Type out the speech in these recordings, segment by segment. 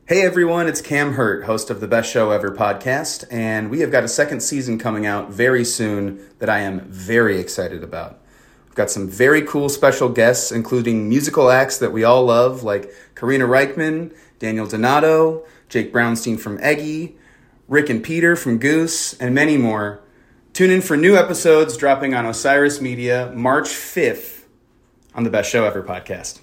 Hey everyone, it's Cam Hurt, host of the Best Show Ever podcast, and we have got a second season coming out very soon that I am very excited about. We've got some very cool special guests, including musical acts that we all love, like Karina Reichman, Daniel Donato, Jake Brownstein from Eggy, Rick and Peter from Goose, and many more. Tune in for new episodes dropping on Osiris Media March 5th on the Best Show Ever podcast.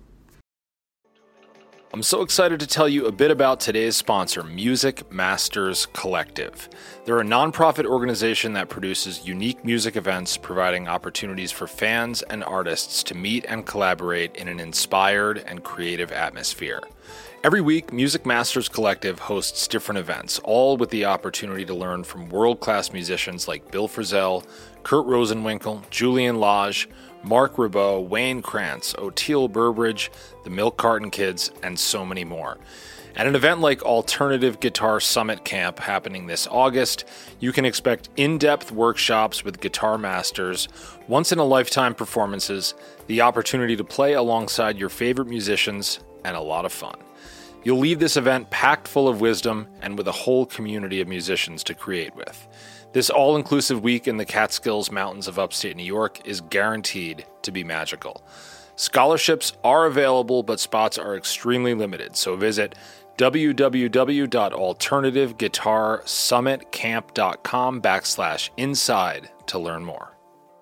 I'm so excited to tell you a bit about today's sponsor, Music Masters Collective. They're a nonprofit organization that produces unique music events, providing opportunities for fans and artists to meet and collaborate in an inspired and creative atmosphere. Every week, Music Masters Collective hosts different events, all with the opportunity to learn from world-class musicians like Bill Frisell, Kurt Rosenwinkel, Julian Lage, Mark Ribot, Wayne Krantz, Oteil Burbridge, the Milk Carton Kids, and so many more. At an event like Alternative Guitar Summit Camp happening this August, you can expect in-depth workshops with guitar masters, once-in-a-lifetime performances, the opportunity to play alongside your favorite musicians, and a lot of fun. You'll leave this event packed full of wisdom and with a whole community of musicians to create with. This all-inclusive week in the Catskills Mountains of upstate New York is guaranteed to be magical. Scholarships are available, but spots are extremely limited, so visit www.alternativeguitarsummitcamp.com/inside to learn more.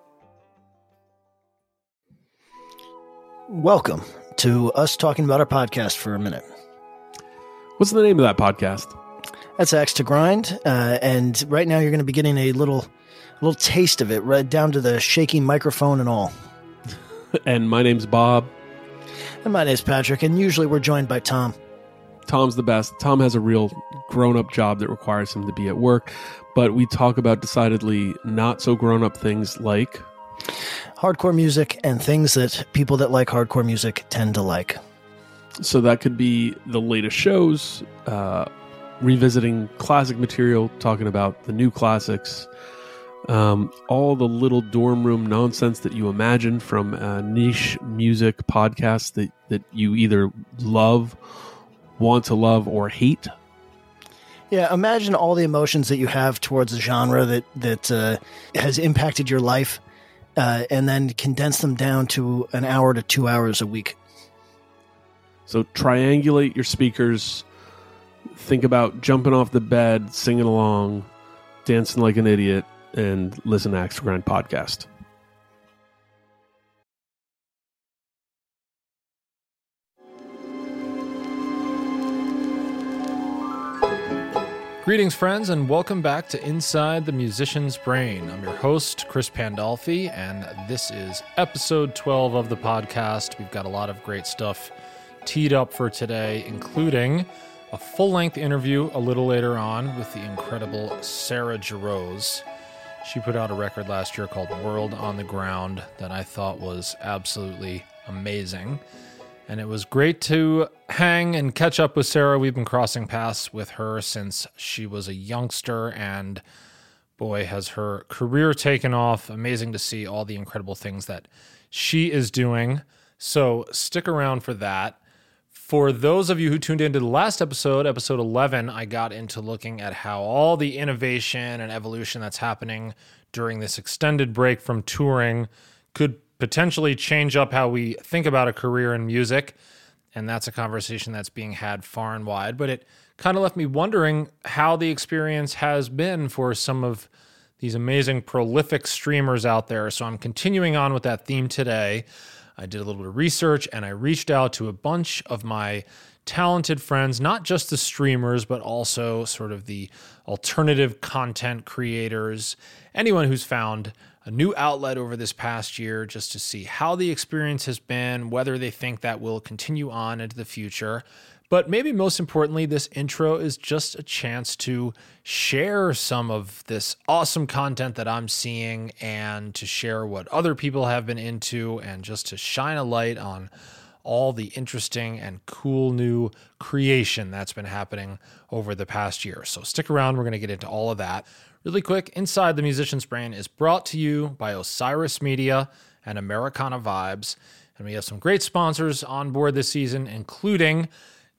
Welcome to us talking about our podcast for a minute. What's the name of that podcast? That's Axe to Grind, and right now you're going to be getting a little taste of it, right down to the shaky microphone and all. And my name's Bob. And my name's Patrick, and usually we're joined by Tom. Tom's the best. Tom has a real grown-up job that requires him to be at work, but we talk about decidedly not so grown-up things like hardcore music and things that people that like hardcore music tend to like. So that could be the latest shows, revisiting classic material, talking about the new classics, all the little dorm room nonsense that you imagine from niche music podcasts that you either love, want to love, or hate. Yeah, imagine all the emotions that you have towards a genre that has impacted your life, and then condense them down to an hour to 2 hours a week. So triangulate your speakers. Think about jumping off the bed, singing along, dancing like an idiot, and listen to Axe to Grind podcast. Greetings, friends, and welcome back to Inside the Musician's Brain. I'm your host, Chris Pandolfi, and this is episode 12 of the podcast. We've got a lot of great stuff teed up for today, including a full-length interview a little later on with the incredible Sarah Jarosz. She put out a record last year called World on the Ground that I thought was absolutely amazing. And it was great to hang and catch up with Sarah. We've been crossing paths with her since she was a youngster, and boy, has her career taken off. Amazing to see all the incredible things that she is doing. So stick around for that. For those of you who tuned into the last episode, episode 11, I got into looking at how all the innovation and evolution that's happening during this extended break from touring could potentially change up how we think about a career in music. And that's a conversation that's being had far and wide. But it kind of left me wondering how the experience has been for some of these amazing, prolific streamers out there. So I'm continuing on with that theme today. I did a little bit of research, and I reached out to a bunch of my talented friends, not just the streamers, but also sort of the alternative content creators, anyone who's found a new outlet over this past year, just to see how the experience has been, whether they think that will continue on into the future. But maybe most importantly, this intro is just a chance to share some of this awesome content that I'm seeing and to share what other people have been into and just to shine a light on all the interesting and cool new creation that's been happening over the past year. So stick around. We're going to get into all of that. Really quick, Inside the Musician's Brain is brought to you by Osiris Media and Americana Vibes. And we have some great sponsors on board this season, including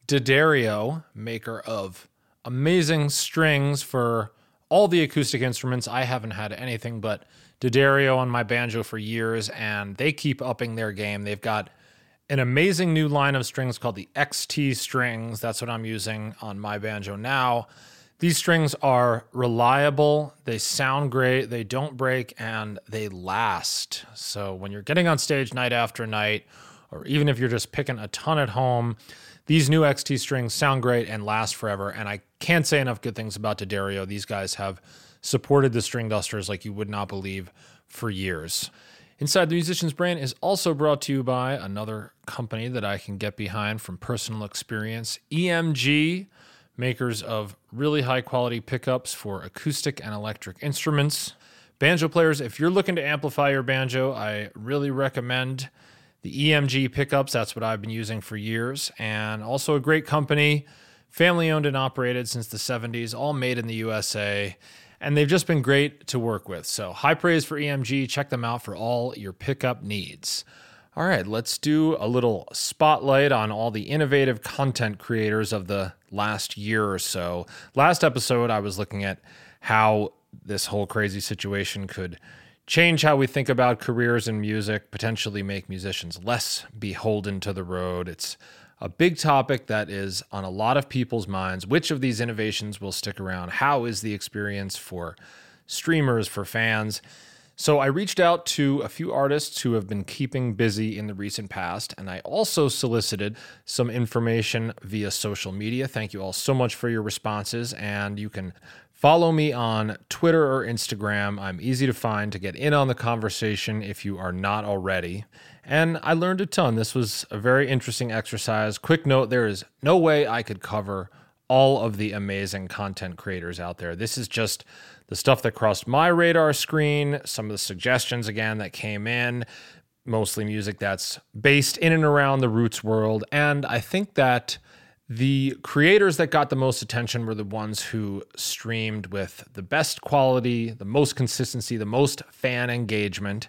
D'Addario, maker of amazing strings for all the acoustic instruments. I haven't had anything but D'Addario on my banjo for years, and they keep upping their game. They've got an amazing new line of strings called the XT strings. That's what I'm using on my banjo now. These strings are reliable, they sound great, they don't break, and they last. So when you're getting on stage night after night, or even if you're just picking a ton at home, these new XT strings sound great and last forever. And I can't say enough good things about D'Addario. These guys have supported the string dusters like you would not believe for years. Inside the Musician's Brain is also brought to you by another company that I can get behind from personal experience, EMG, makers of really high quality pickups for acoustic and electric instruments. Banjo players, if you're looking to amplify your banjo, I really recommend the EMG pickups. That's what I've been using for years. And also a great company, family owned and operated since the 70s, all made in the USA. And they've just been great to work with. So high praise for EMG. Check them out for all your pickup needs. All right, let's do a little spotlight on all the innovative content creators of the last year or so. Last episode, I was looking at how this whole crazy situation could change how we think about careers in music, potentially make musicians less beholden to the road. It's a big topic that is on a lot of people's minds. Which of these innovations will stick around? How is the experience for streamers, for fans? So I reached out to a few artists who have been keeping busy in the recent past, and I also solicited some information via social media. Thank you all so much for your responses, and you can follow me on Twitter or Instagram. I'm easy to find to get in on the conversation if you are not already. And I learned a ton. This was a very interesting exercise. Quick note, there is no way I could cover all of the amazing content creators out there. This is just the stuff that crossed my radar screen, some of the suggestions, again, that came in, mostly music that's based in and around the roots world. And I think that the creators that got the most attention were the ones who streamed with the best quality, the most consistency, the most fan engagement.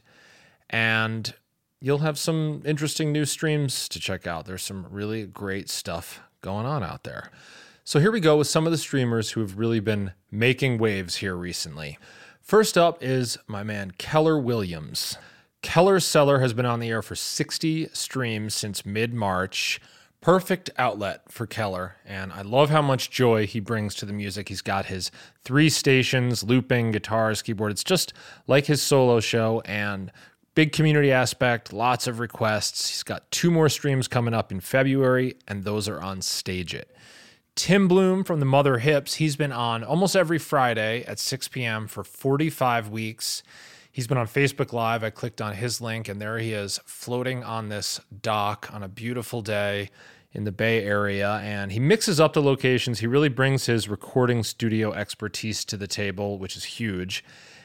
And you'll have some interesting new streams to check out. There's some really great stuff going on out there. So here we go with some of the streamers who have really been making waves here recently. First up is my man Keller Williams. Keller Cellar has been on the air for 60 streams since mid-March. Perfect outlet for Keller, and I love how much joy he brings to the music. He's got his 3 stations, looping, guitars, keyboard. It's just like his solo show, and big community aspect, lots of requests. He's got 2 more streams coming up in February, and those are on Stage It. Tim Bloom from the Mother Hips, he's been on almost every Friday at 6 p.m. for 45 weeks. He's been on Facebook Live. I clicked on his link, and there he is floating on this dock on a beautiful day in the Bay Area, and he mixes up the locations. He really brings his recording studio expertise to the table, which is huge.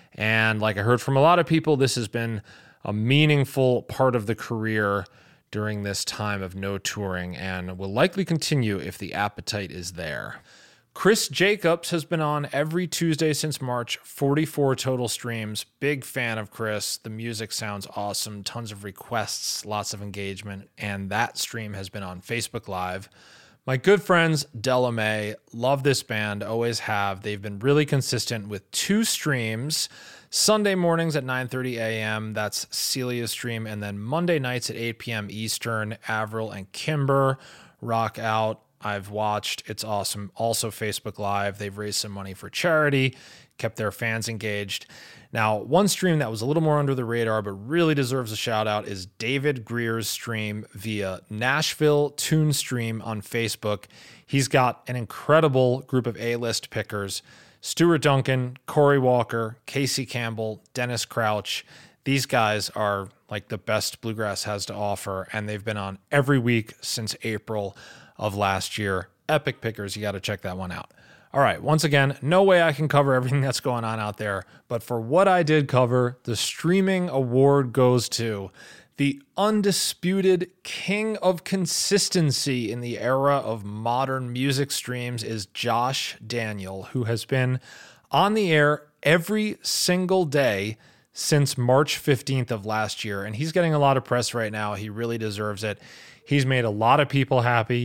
And like I heard from a lot of people, this has been a meaningful part of the career during this time of no touring and will likely continue if the appetite is there. Chris Jacobs has been on every Tuesday since March, 44 total streams. Big fan of Chris. The music sounds awesome, tons of requests, lots of engagement, and that stream has been on Facebook Live. My good friends, Della May, love this band, always have. They've been really consistent with 2 streams, Sunday mornings at 9:30 a.m., that's Celia's stream, and then Monday nights at 8 p.m. Eastern, Avril and Kimber rock out. I've watched. It's awesome. Also Facebook Live. They've raised some money for charity, kept their fans engaged. Now, one stream that was a little more under the radar but really deserves a shout out is David Greer's stream via Nashville Tune Stream on Facebook. He's got an incredible group of A-list pickers. Stuart Duncan, Corey Walker, Casey Campbell, Dennis Crouch. These guys are like the best bluegrass has to offer, and they've been on every week since April of last year. Epic pickers. You got to check that one out. All right. Once again, no way I can cover everything that's going on out there, but for what I did cover, the streaming award goes to the undisputed king of consistency in the era of modern music streams is Josh Daniel, who has been on the air every single day since March 15th of last year. And he's getting a lot of press right now. He really deserves it. He's made a lot of people happy.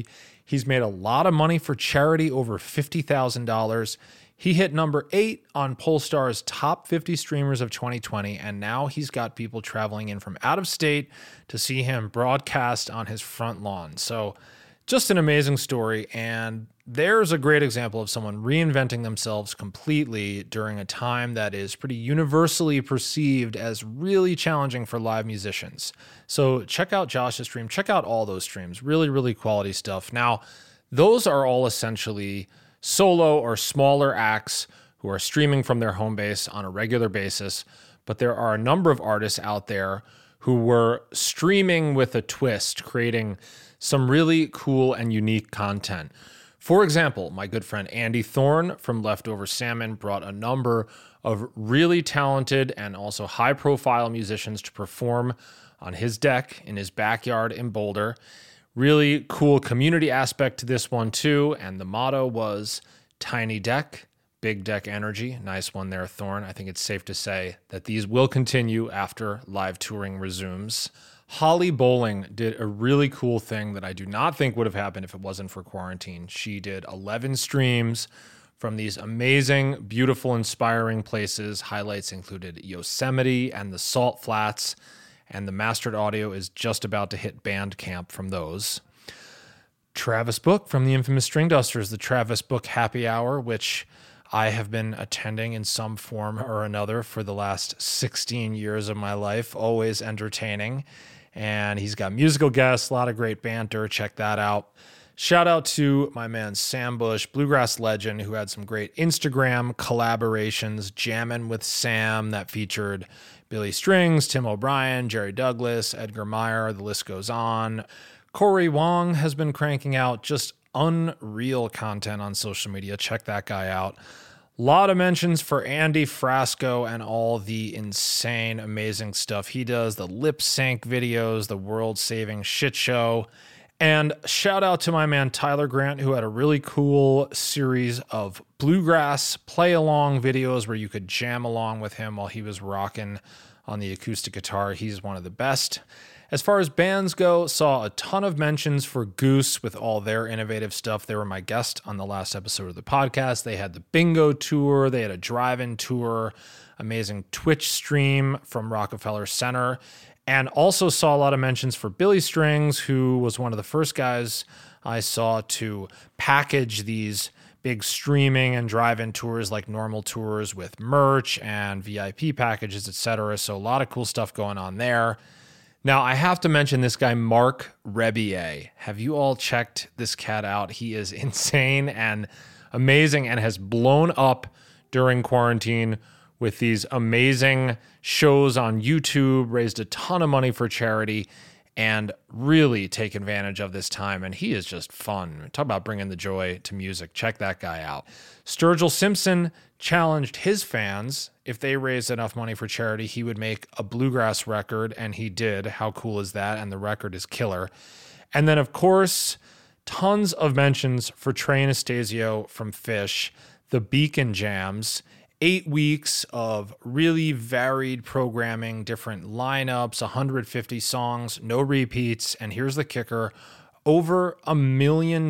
He's made a lot of money for charity, over $50,000. He hit number 8 on Pollstar's top 50 streamers of 2020, and now he's got people traveling in from out of state to see him broadcast on his front lawn. So just an amazing story, and there's a great example of someone reinventing themselves completely during a time that is pretty universally perceived as really challenging for live musicians. So check out Josh's stream. Check out all those streams. Really, really quality stuff. Now, those are all essentially solo or smaller acts who are streaming from their home base on a regular basis, but there are a number of artists out there who were streaming with a twist, creating some really cool and unique content. For example, my good friend Andy Thorne from Leftover Salmon brought a number of really talented and also high-profile musicians to perform on his deck in his backyard in Boulder. Really cool community aspect to this one too, and the motto was Tiny Deck, Big Deck Energy. Nice one there, Thorne. I think it's safe to say that these will continue after live touring resumes. Holly Bowling did a really cool thing that I do not think would have happened if it wasn't for quarantine. She did 11 streams from these amazing, beautiful, inspiring places. Highlights included Yosemite and the Salt Flats, and the mastered audio is just about to hit Bandcamp from those. Travis Book from the infamous String Dusters, the Travis Book Happy Hour, which I have been attending in some form or another for the last 16 years of my life, always entertaining. And he's got musical guests, a lot of great banter. Check that out. Shout out to my man Sam Bush, bluegrass legend, who had some great Instagram collaborations, Jammin' with Sam, that featured Billy Strings, Tim O'Brien, Jerry Douglas, Edgar Meyer, the list goes on. Corey Wong has been cranking out just unreal content on social media. Check that guy out. A lot of mentions for Andy Frasco and all the insane, amazing stuff he does, the lip sync videos, the world-saving shit show. And shout out to my man Tyler Grant, who had a really cool series of bluegrass play-along videos where you could jam along with him while he was rocking on the acoustic guitar. He's one of the best. As far as bands go, saw a ton of mentions for Goose with all their innovative stuff. They were my guest on the last episode of the podcast. They had the bingo tour. They had a drive-in tour, amazing Twitch stream from Rockefeller Center, and also saw a lot of mentions for Billy Strings, who was one of the first guys I saw to package these big streaming and drive-in tours like normal tours with merch and VIP packages, etc. So a lot of cool stuff going on there. Now, I have to mention this guy, Mark Rebier. Have you all checked this cat out? He is insane and amazing and has blown up during quarantine with these amazing shows on YouTube, raised a ton of money for charity, and really take advantage of this time. And he is just fun. Talk about bringing the joy to music. Check that guy out. Sturgill Simpson challenged his fans. If they raised enough money for charity, he would make a bluegrass record, and he did. How cool is that? And the record is killer. And then, of course, tons of mentions for Trey Anastasio from Phish, the Beacon Jams, 8 weeks of really varied programming, different lineups, 150 songs, no repeats. And here's the kicker, over $1 million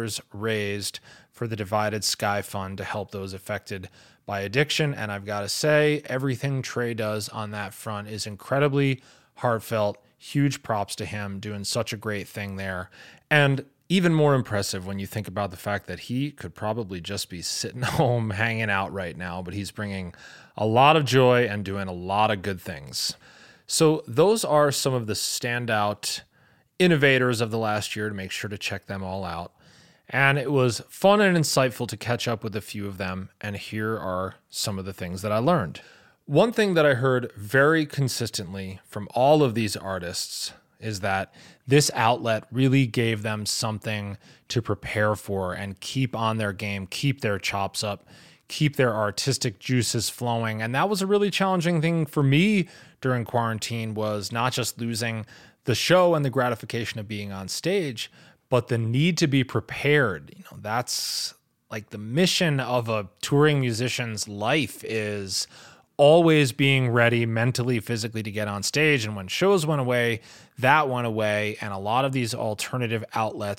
raised for the Divided Sky Fund to help those affected by addiction. And I've got to say, everything Trey does on that front is incredibly heartfelt. Huge props to him doing such a great thing there. And even more impressive when you think about the fact that he could probably just be sitting home hanging out right now, but he's bringing a lot of joy and doing a lot of good things. So those are some of the standout innovators of the last year. To make sure to check them all out. And it was fun and insightful to catch up with a few of them, and here are some of the things that I learned. One thing that I heard very consistently from all of these artists is that this outlet really gave them something to prepare for and keep on their game, keep their chops up, keep their artistic juices flowing. And that was a really challenging thing for me during quarantine, was not just losing the show and the gratification of being on stage, but the need to be prepared. You know, that's like the mission of a touring musician's life, is always being ready mentally, physically to get on stage. And when shows went away, that went away. And a lot of these alternative outlets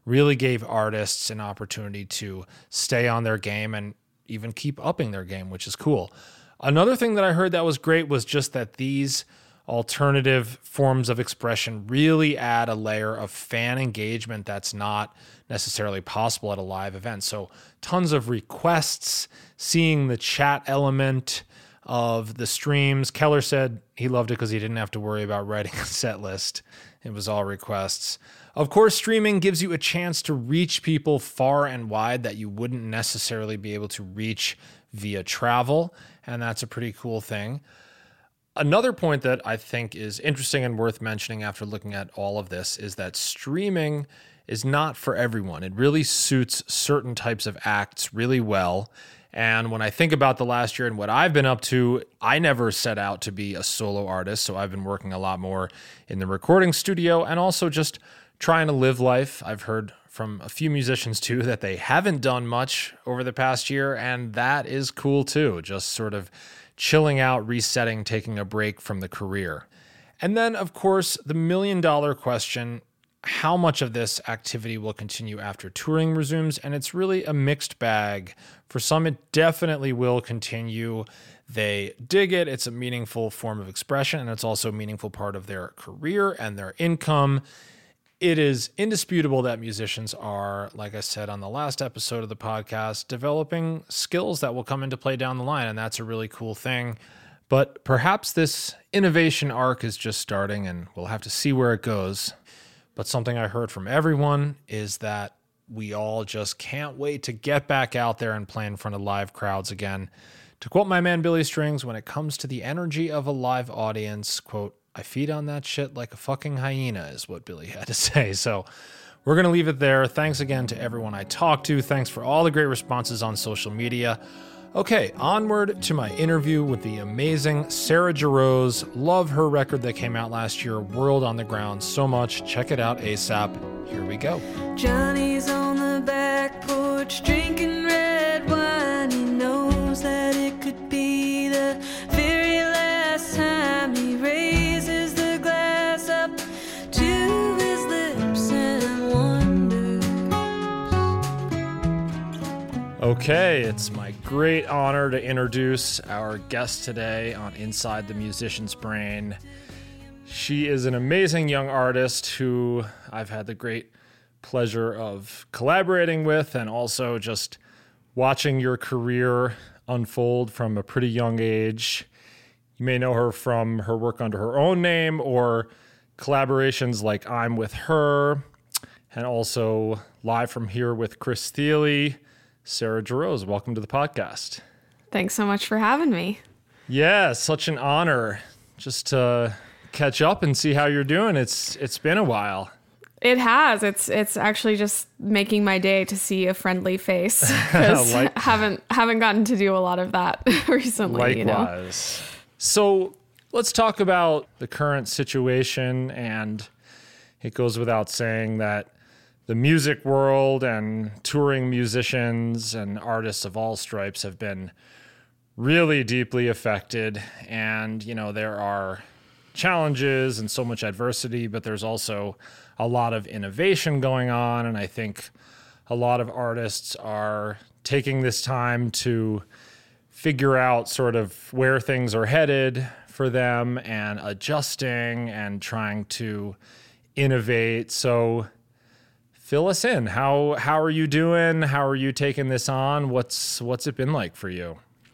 really gave artists an opportunity to stay on their game and even keep upping their game, which is cool. Another thing that I heard that was great was just that these alternative forms of expression really add a layer of fan engagement that's not necessarily possible at a live event. So tons of requests, seeing the chat element of the streams. Keller said he loved it because he didn't have to worry about writing a set list. It was all requests. Of course, streaming gives you a chance to reach people far and wide that you wouldn't necessarily be able to reach via travel, and that's a pretty cool thing. Another point that I think is interesting and worth mentioning after looking at all of this is that streaming is not for everyone. It really suits certain types of acts really well. And when I think about the last year and what I've been up to, I never set out to be a solo artist. So I've been working a lot more in the recording studio and also just trying to live life. I've heard from a few musicians too that they haven't done much over the past year, and that is cool too. Just sort of chilling out, resetting, taking a break from the career. And then, of course, the million-dollar question, how much of this activity will continue after touring resumes? And it's really a mixed bag. For some, it definitely will continue. They dig it. It's a meaningful form of expression, and it's also a meaningful part of their career and their income. It is indisputable that musicians are, like I said on the last episode of the podcast, developing skills that will come into play down the line, and that's a really cool thing. But perhaps this innovation arc is just starting, and we'll have to see where it goes. But something I heard from everyone is that we all just can't wait to get back out there and play in front of live crowds again. To quote my man Billy Strings, when it comes to the energy of a live audience, quote, I feed on that shit like a fucking hyena, is what Billy had to say. So we're going to leave it there. Thanks again to everyone I talked to. Thanks for all the great responses on social media. Okay, onward to my interview with the amazing Sarah Jarosz. Love her record that came out last year, World on the Ground, so much. Check it out ASAP. Here we go. Johnny's on the back porch drinking red wine. He knows that it could be the very last time he raises the glass up to his lips and wonders. Okay, it's my great honor to introduce our guest today on Inside the Musician's Brain. She is an amazing young artist who I've had the great pleasure of collaborating with and also just watching your career unfold from a pretty young age. You may know her from her work under her own name or collaborations like I'm With Her, and also Live From Here with Chris Thile. Sarah Jarosz, welcome to the podcast. Thanks so much for having me. Yeah, such an honor just to catch up and see how you're doing. It's been a while. It has. It's actually just making my day to see a friendly face. 'Cause haven't gotten to do a lot of that recently. Likewise. So let's talk about the current situation. And it goes without saying that the music world and touring musicians and artists of all stripes have been really deeply affected. And, there are challenges and so much adversity, but there's also a lot of innovation going on. And I think a lot of artists are taking this time to figure out sort of where things are headed for them and adjusting and trying to innovate. So fill us in. How are you doing? How are you taking this on? What's it been like for you?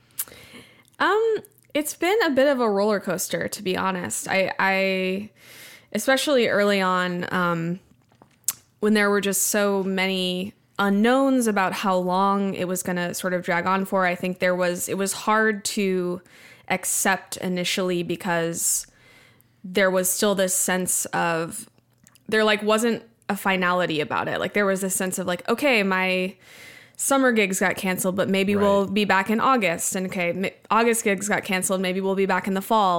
It's been a bit of a roller coaster, to be honest. I especially early on, when there were just so many unknowns about how long it was going to sort of drag on for, I think it was hard to accept initially because there was still this sense of, there wasn't a finality about it. There was this sense of okay, my summer gigs got canceled, but maybe we'll be back in August. And okay, August gigs got canceled, maybe we'll be back in the fall.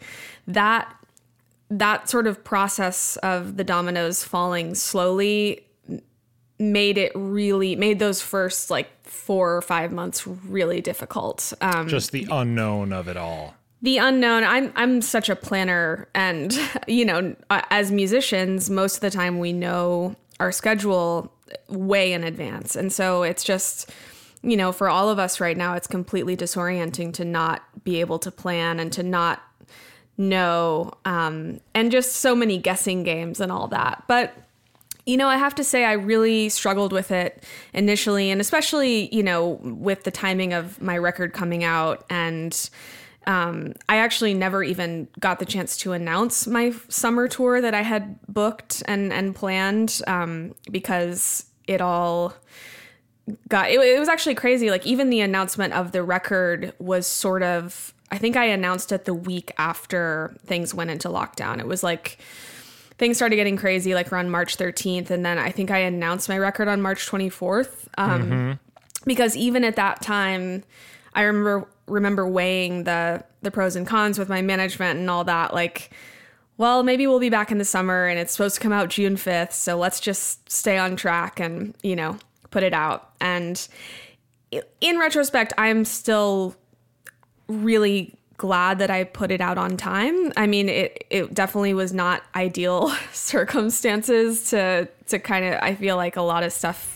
That sort of process of the dominoes falling slowly made those first 4 or 5 months really difficult. Just the unknown of it all. The unknown. I'm such a planner, and as musicians, most of the time we know our schedule way in advance. And so it's just, you know, for all of us right now, it's completely disorienting to not be able to plan and to not know, and just so many guessing games and all that. But, you know, I have to say I really struggled with it initially, and especially, you know, with the timing of my record coming out. And I actually never even got the chance to announce my summer tour that I had booked and planned, because it all got, it was actually crazy. Like, even the announcement of the record was sort of, I think I announced it the week after things went into lockdown. It was like, things started getting crazy, like around March 13th. And then I think I announced my record on March 24th. Because even at that time, I remember weighing the pros and cons with my management and all that. Like, well, maybe we'll be back in the summer and it's supposed to come out June 5th. So let's just stay on track and, you know, put it out. And in retrospect, I'm still really glad that I put it out on time. I mean, it definitely was not ideal circumstances to kind of, I feel like a lot of stuff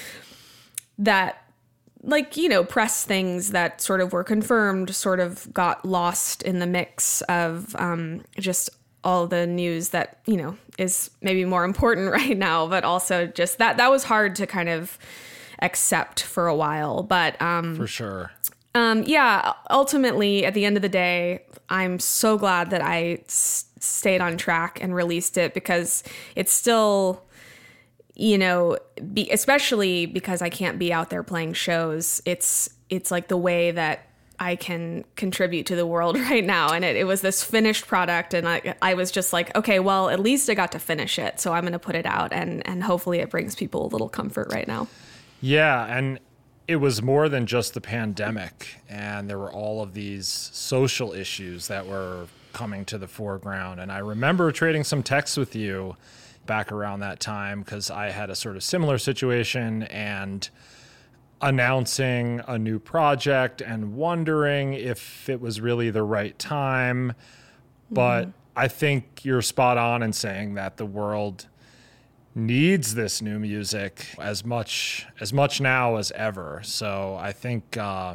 that, like, you know, press things that sort of were confirmed sort of got lost in the mix of just all the news that, you know, is maybe more important right now, but also just that was hard to kind of accept for a while. But For sure. Yeah, ultimately, at the end of the day, I'm so glad that I stayed on track and released it, because it's still, you know, especially because I can't be out there playing shows. It's like the way that I can contribute to the world right now. And it was this finished product. And I was just like, okay, well, at least I got to finish it. So I'm going to put it out, and hopefully it brings people a little comfort right now. Yeah. And it was more than just the pandemic. And there were all of these social issues that were coming to the foreground. And I remember trading some texts with you back around that time, because I had a sort of similar situation and announcing a new project and wondering if it was really the right time. But I think you're spot on in saying that the world needs this new music as much now as ever. So I think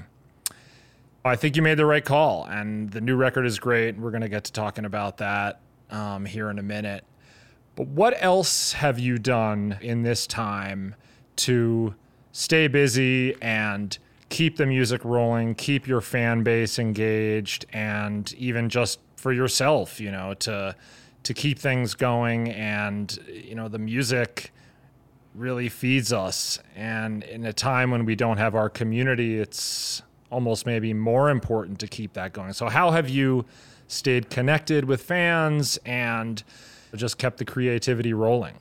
you made the right call, and the new record is great. We're going to get to talking about that here in a minute. But what else have you done in this time to stay busy and keep the music rolling, keep your fan base engaged, and even just for yourself, you know, to keep things going? And, you know, the music really feeds us. And in a time when we don't have our community, it's almost maybe more important to keep that going. So how have you stayed connected with fans and just kept the creativity rolling?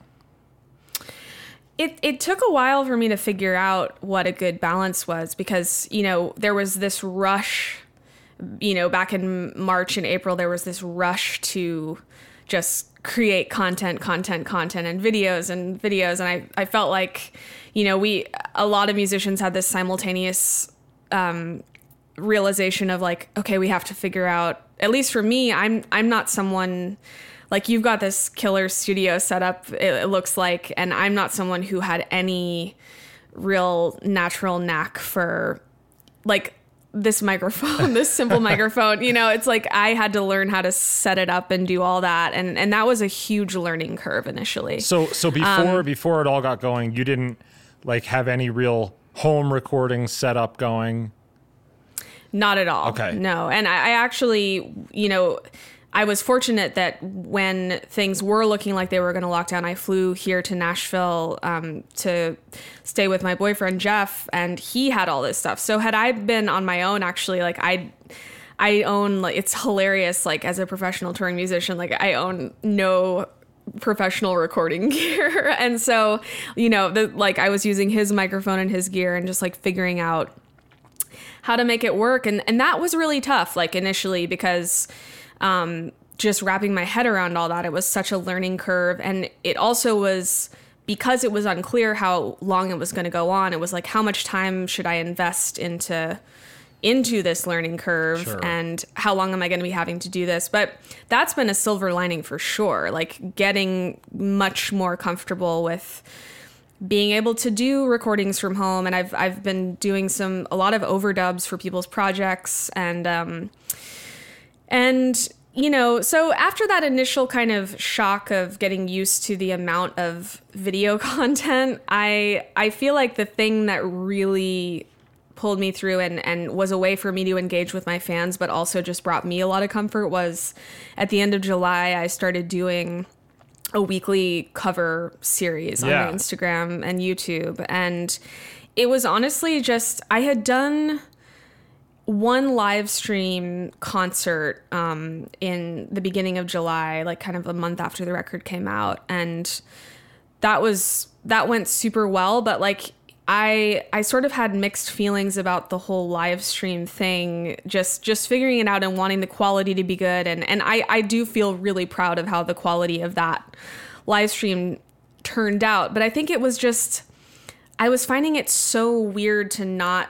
It took a while for me to figure out what a good balance was, because, you know, there was this rush, you know, back in March and April, there was this rush to just create content and videos. And I felt like, you know, a lot of musicians had this simultaneous realization of like, okay, we have to figure out, at least for me, I'm not someone, like, you've got this killer studio set up, it looks like, and I'm not someone who had any real natural knack for, like, this microphone, this simple microphone. You know, it's like I had to learn how to set it up and do all that. And that was a huge learning curve initially. So before it all got going, you didn't, like, have any real home recording setup going? Not at all. Okay. No. And I actually, you know, I was fortunate that when things were looking like they were going to lock down, I flew here to Nashville to stay with my boyfriend, Jeff, and he had all this stuff. So had I been on my own, actually, like, I own, like, it's hilarious, like, as a professional touring musician, like, I own no professional recording gear. And so, you know, like, I was using his microphone and his gear and just, like, figuring out how to make it work. And that was really tough, like, initially, because just wrapping my head around all that, it was such a learning curve. And it also was, because it was unclear how long it was going to go on, it was like, how much time should I invest into this learning curve? Sure. And how long am I going to be having to do this? But that's been a silver lining for sure, like getting much more comfortable with being able to do recordings from home, and I've been doing a lot of overdubs for people's projects, and you know, so after that initial kind of shock of getting used to the amount of video content, I feel like the thing that really pulled me through and was a way for me to engage with my fans, but also just brought me a lot of comfort, was at the end of July, I started doing a weekly cover series on my Instagram and YouTube. And it was honestly just, I had done one live stream concert in the beginning of July, like kind of a month after the record came out. And that went super well, but like I sort of had mixed feelings about the whole live stream thing, just figuring it out and wanting the quality to be good. And I do feel really proud of how the quality of that live stream turned out. But I think it was just, I was finding it so weird to not,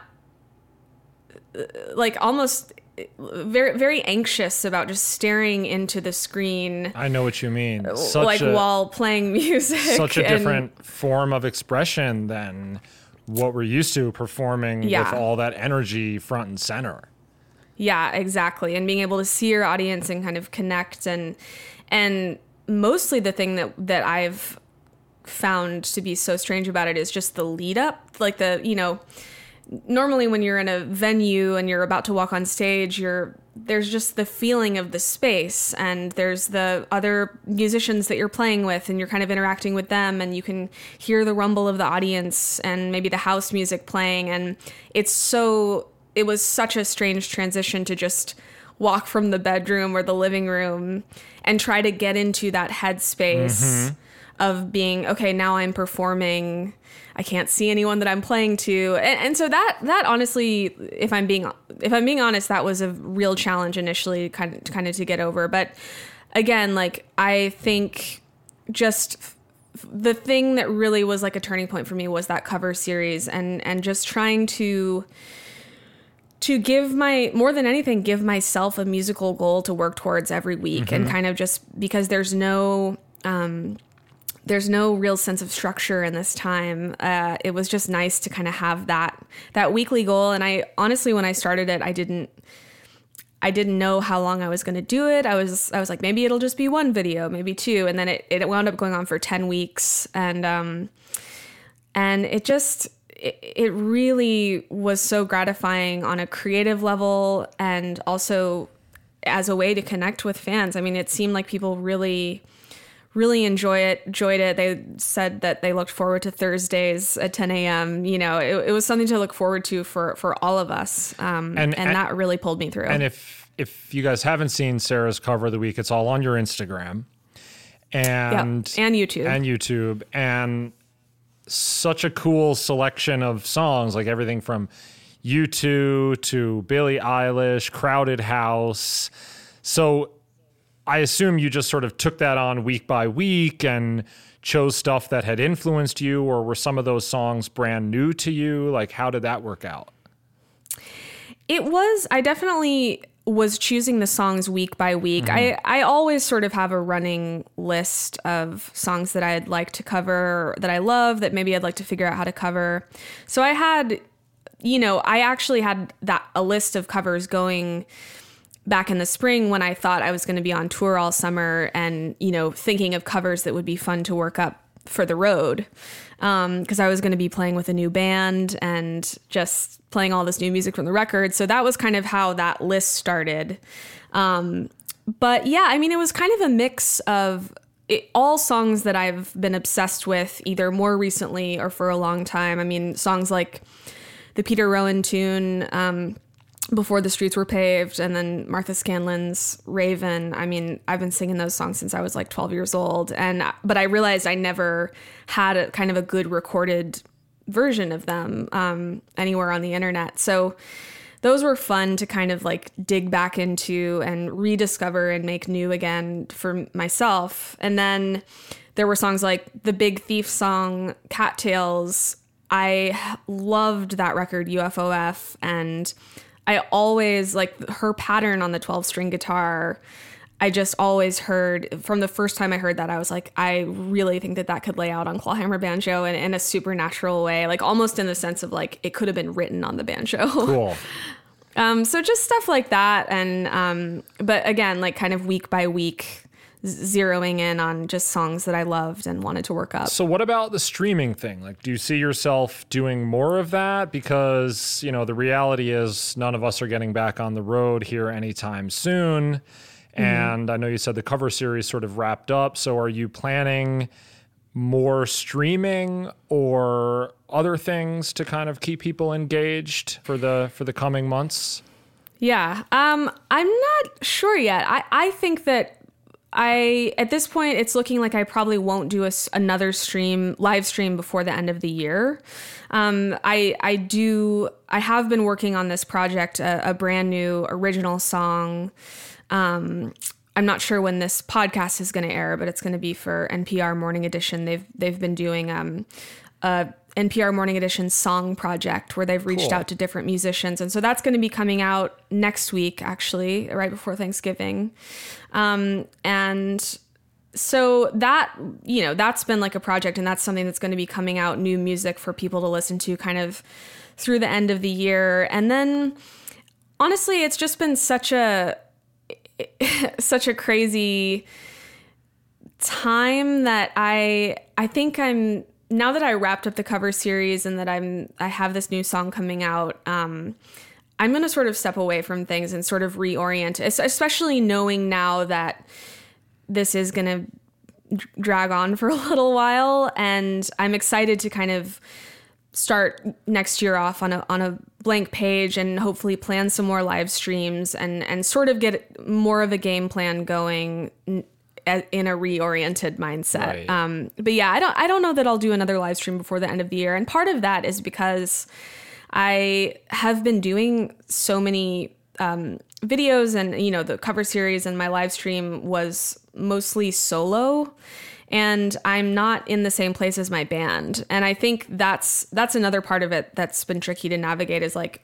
like, almost very, very anxious about just staring into the screen. I know what you mean. While playing music. Such a different form of expression than what we're used to performing with all that energy front and center. Yeah, exactly. And being able to see your audience and kind of connect, and mostly the thing that I've found to be so strange about it is just the lead up, like normally when you're in a venue and you're about to walk on stage, there's just the feeling of the space, and there's the other musicians that you're playing with, and you're kind of interacting with them, and you can hear the rumble of the audience and maybe the house music playing. And it was such a strange transition to just walk from the bedroom or the living room and try to get into that headspace of being, okay, now I'm performing. I can't see anyone that I'm playing to. And so that honestly, if I'm being honest, that was a real challenge initially kind of to get over. But again, like, I think just the thing that really was like a turning point for me was that cover series, and just trying to more than anything, give myself a musical goal to work towards every week. And kind of just because there's no real sense of structure in this time. It was just nice to kind of have that weekly goal. And I honestly, when I started it, I didn't know how long I was going to do it. I was like, maybe it'll just be one video, maybe two. And then it wound up going on for 10 weeks. And it really was so gratifying on a creative level, and also as a way to connect with fans. I mean, it seemed like people really enjoyed it. They said that they looked forward to Thursdays at 10 a.m. You know, it was something to look forward to for all of us. And that really pulled me through. And if you guys haven't seen Sarah's cover of the week, it's all on your Instagram and YouTube. And such a cool selection of songs, like everything from U2 to Billie Eilish, Crowded House. So I assume you just sort of took that on week by week and chose stuff that had influenced you, or were some of those songs brand new to you? Like, how did that work out? I definitely was choosing the songs week by week. I always sort of have a running list of songs that I'd like to cover, that I love, that maybe I'd like to figure out how to cover. So I actually had a list of covers going back in the spring when I thought I was going to be on tour all summer, and, thinking of covers that would be fun to work up for the road. Because I was going to be playing with a new band and just playing all this new music from the record. So that was kind of how that list started. But yeah, I mean, it was kind of a mix of all songs that I've been obsessed with, either more recently or for a long time. I mean, songs like the Peter Rowan tune, Before the Streets Were Paved, and then Martha Scanlon's Raven. I mean, I've been singing those songs since I was like 12 years old. But I realized I never had a kind of a good recorded version of them anywhere on the internet. So those were fun to kind of like dig back into and rediscover and make new again for myself. And then there were songs like the Big Thief song, Cattails. I loved that record, UFOF, and I always, like, her pattern on the 12-string guitar, I just always heard, from the first time I heard that, I was like, I really think that could lay out on clawhammer banjo in a supernatural way, like almost in the sense of like it could have been written on the banjo. Cool. So just stuff like that. And, but again, like kind of week by week, zeroing in on just songs that I loved and wanted to work up. So what about the streaming thing? Like, do you see yourself doing more of that? Because, you know, the reality is none of us are getting back on the road here anytime soon. And I know you said the cover series sort of wrapped up. So are you planning more streaming or other things to kind of keep people engaged for the coming months? Yeah. I'm not sure yet. I think that at this point, it's looking like I probably won't do another live stream before the end of the year. I have been working on this project, a brand new original song. I'm not sure when this podcast is going to air, but it's going to be for NPR Morning Edition. They've been doing a NPR Morning Edition song project where they've reached out to different musicians. And so that's going to be coming out next week, actually, right before Thanksgiving. And so that, you know, that's been like a project, and that's something that's going to be coming out, new music for people to listen to kind of through the end of the year. And then honestly, it's just been such a crazy time that I think now that I wrapped up the cover series and that I have this new song coming out, I'm going to sort of step away from things and sort of reorient, especially knowing now that this is going to drag on for a little while. And I'm excited to kind of start next year off on a blank page and hopefully plan some more live streams and sort of get more of a game plan going in a reoriented mindset. Right. But yeah, I don't know that I'll do another live stream before the end of the year. And part of that is because I have been doing so many videos, and, you know, the cover series and my live stream was mostly solo, and I'm not in the same place as my band. And I think that's another part of it that's been tricky to navigate, is like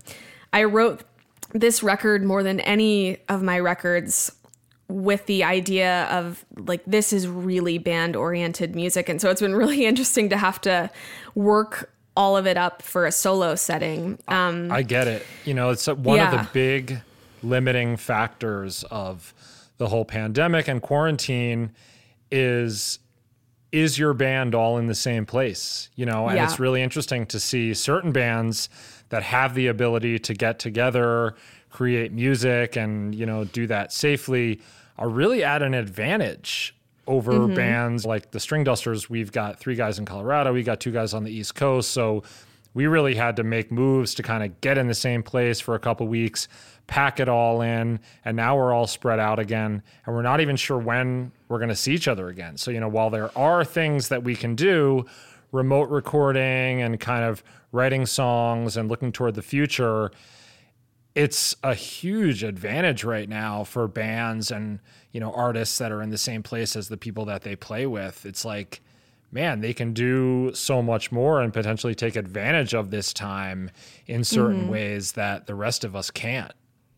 I wrote this record more than any of my records with the idea of like, this is really band oriented music. And so it's been really interesting to have to work all of it up for a solo setting. I get it. You know, it's one of the big limiting factors of the whole pandemic and quarantine is your band all in the same place, you know? And it's really interesting to see certain bands that have the ability to get together, create music, and, you know, do that safely, are really at an advantage over bands like the String Dusters. We've got 3 guys in Colorado. We got 2 guys on the East Coast. So we really had to make moves to kind of get in the same place for a couple weeks, pack it all in, and now we're all spread out again, and we're not even sure when we're going to see each other again. So, you know, while there are things that we can do, remote recording and kind of writing songs and looking toward the future, it's a huge advantage right now for bands and, you know, artists that are in the same place as the people that they play with. It's like, man, they can do so much more and potentially take advantage of this time in certain ways that the rest of us can't.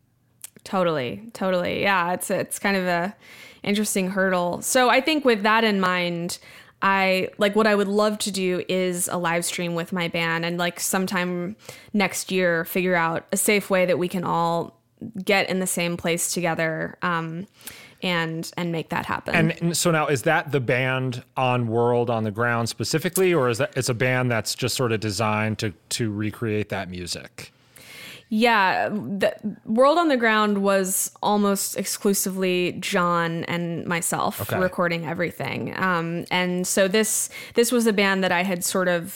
Totally. Yeah, it's kind of a interesting hurdle. So I think with that in mind, what I would love to do is a live stream with my band, and like sometime next year figure out a safe way that we can all get in the same place together, and make that happen. And so now, is that the band on World on the Ground specifically, or is that it's a band that's just sort of designed to recreate that music? Yeah, the World on the Ground was almost exclusively John and myself recording everything. And so this was a band that I had sort of,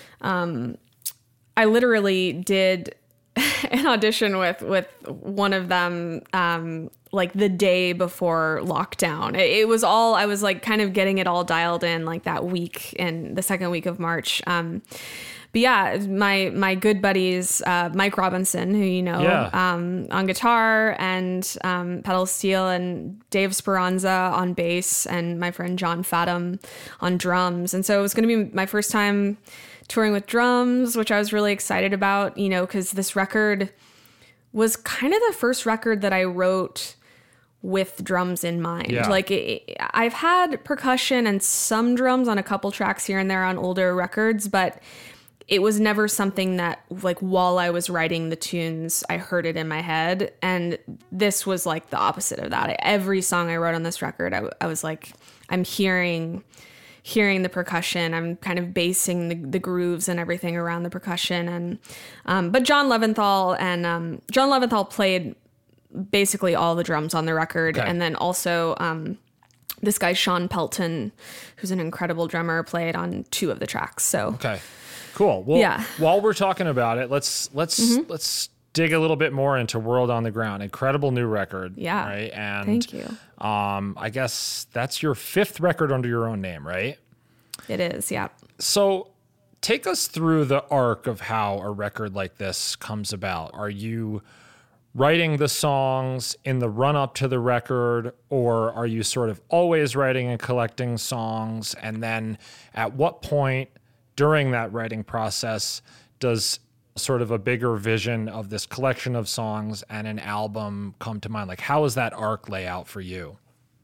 I literally did an audition with one of them, like the day before lockdown. It was all, I was like kind of getting it all dialed in like that week, in the second week of March. But yeah, my good buddies, Mike Robinson, who you know, on guitar and pedal steel, and Dave Speranza on bass, and my friend John Fathom on drums. And so it was going to be my first time touring with drums, which I was really excited about, you know, because this record was kind of the first record that I wrote with drums in mind. Yeah. Like I've had percussion and some drums on a couple tracks here and there on older records, but it was never something that, like, while I was writing the tunes, I heard it in my head. And this was like the opposite of that. Every song I wrote on this record, I was like, I'm hearing the percussion. I'm kind of basing the grooves and everything around the percussion. And but John Leventhal played basically all the drums on the record. Okay. And then also this guy Sean Pelton, who's an incredible drummer, played on 2 of the tracks. So Okay. Cool. Well, Yeah. while we're talking about it, let's dig a little bit more into World on the Ground. Incredible new record. Yeah. Right. And Thank you. I guess that's your 5th record under your own name, right? It is, yeah. So take us through the arc of how a record like this comes about. Are you writing the songs in the run up to the record, or are you sort of always writing and collecting songs? And then at what point during that writing process does sort of a bigger vision of this collection of songs and an album come to mind? Like, how does that arc lay out for you?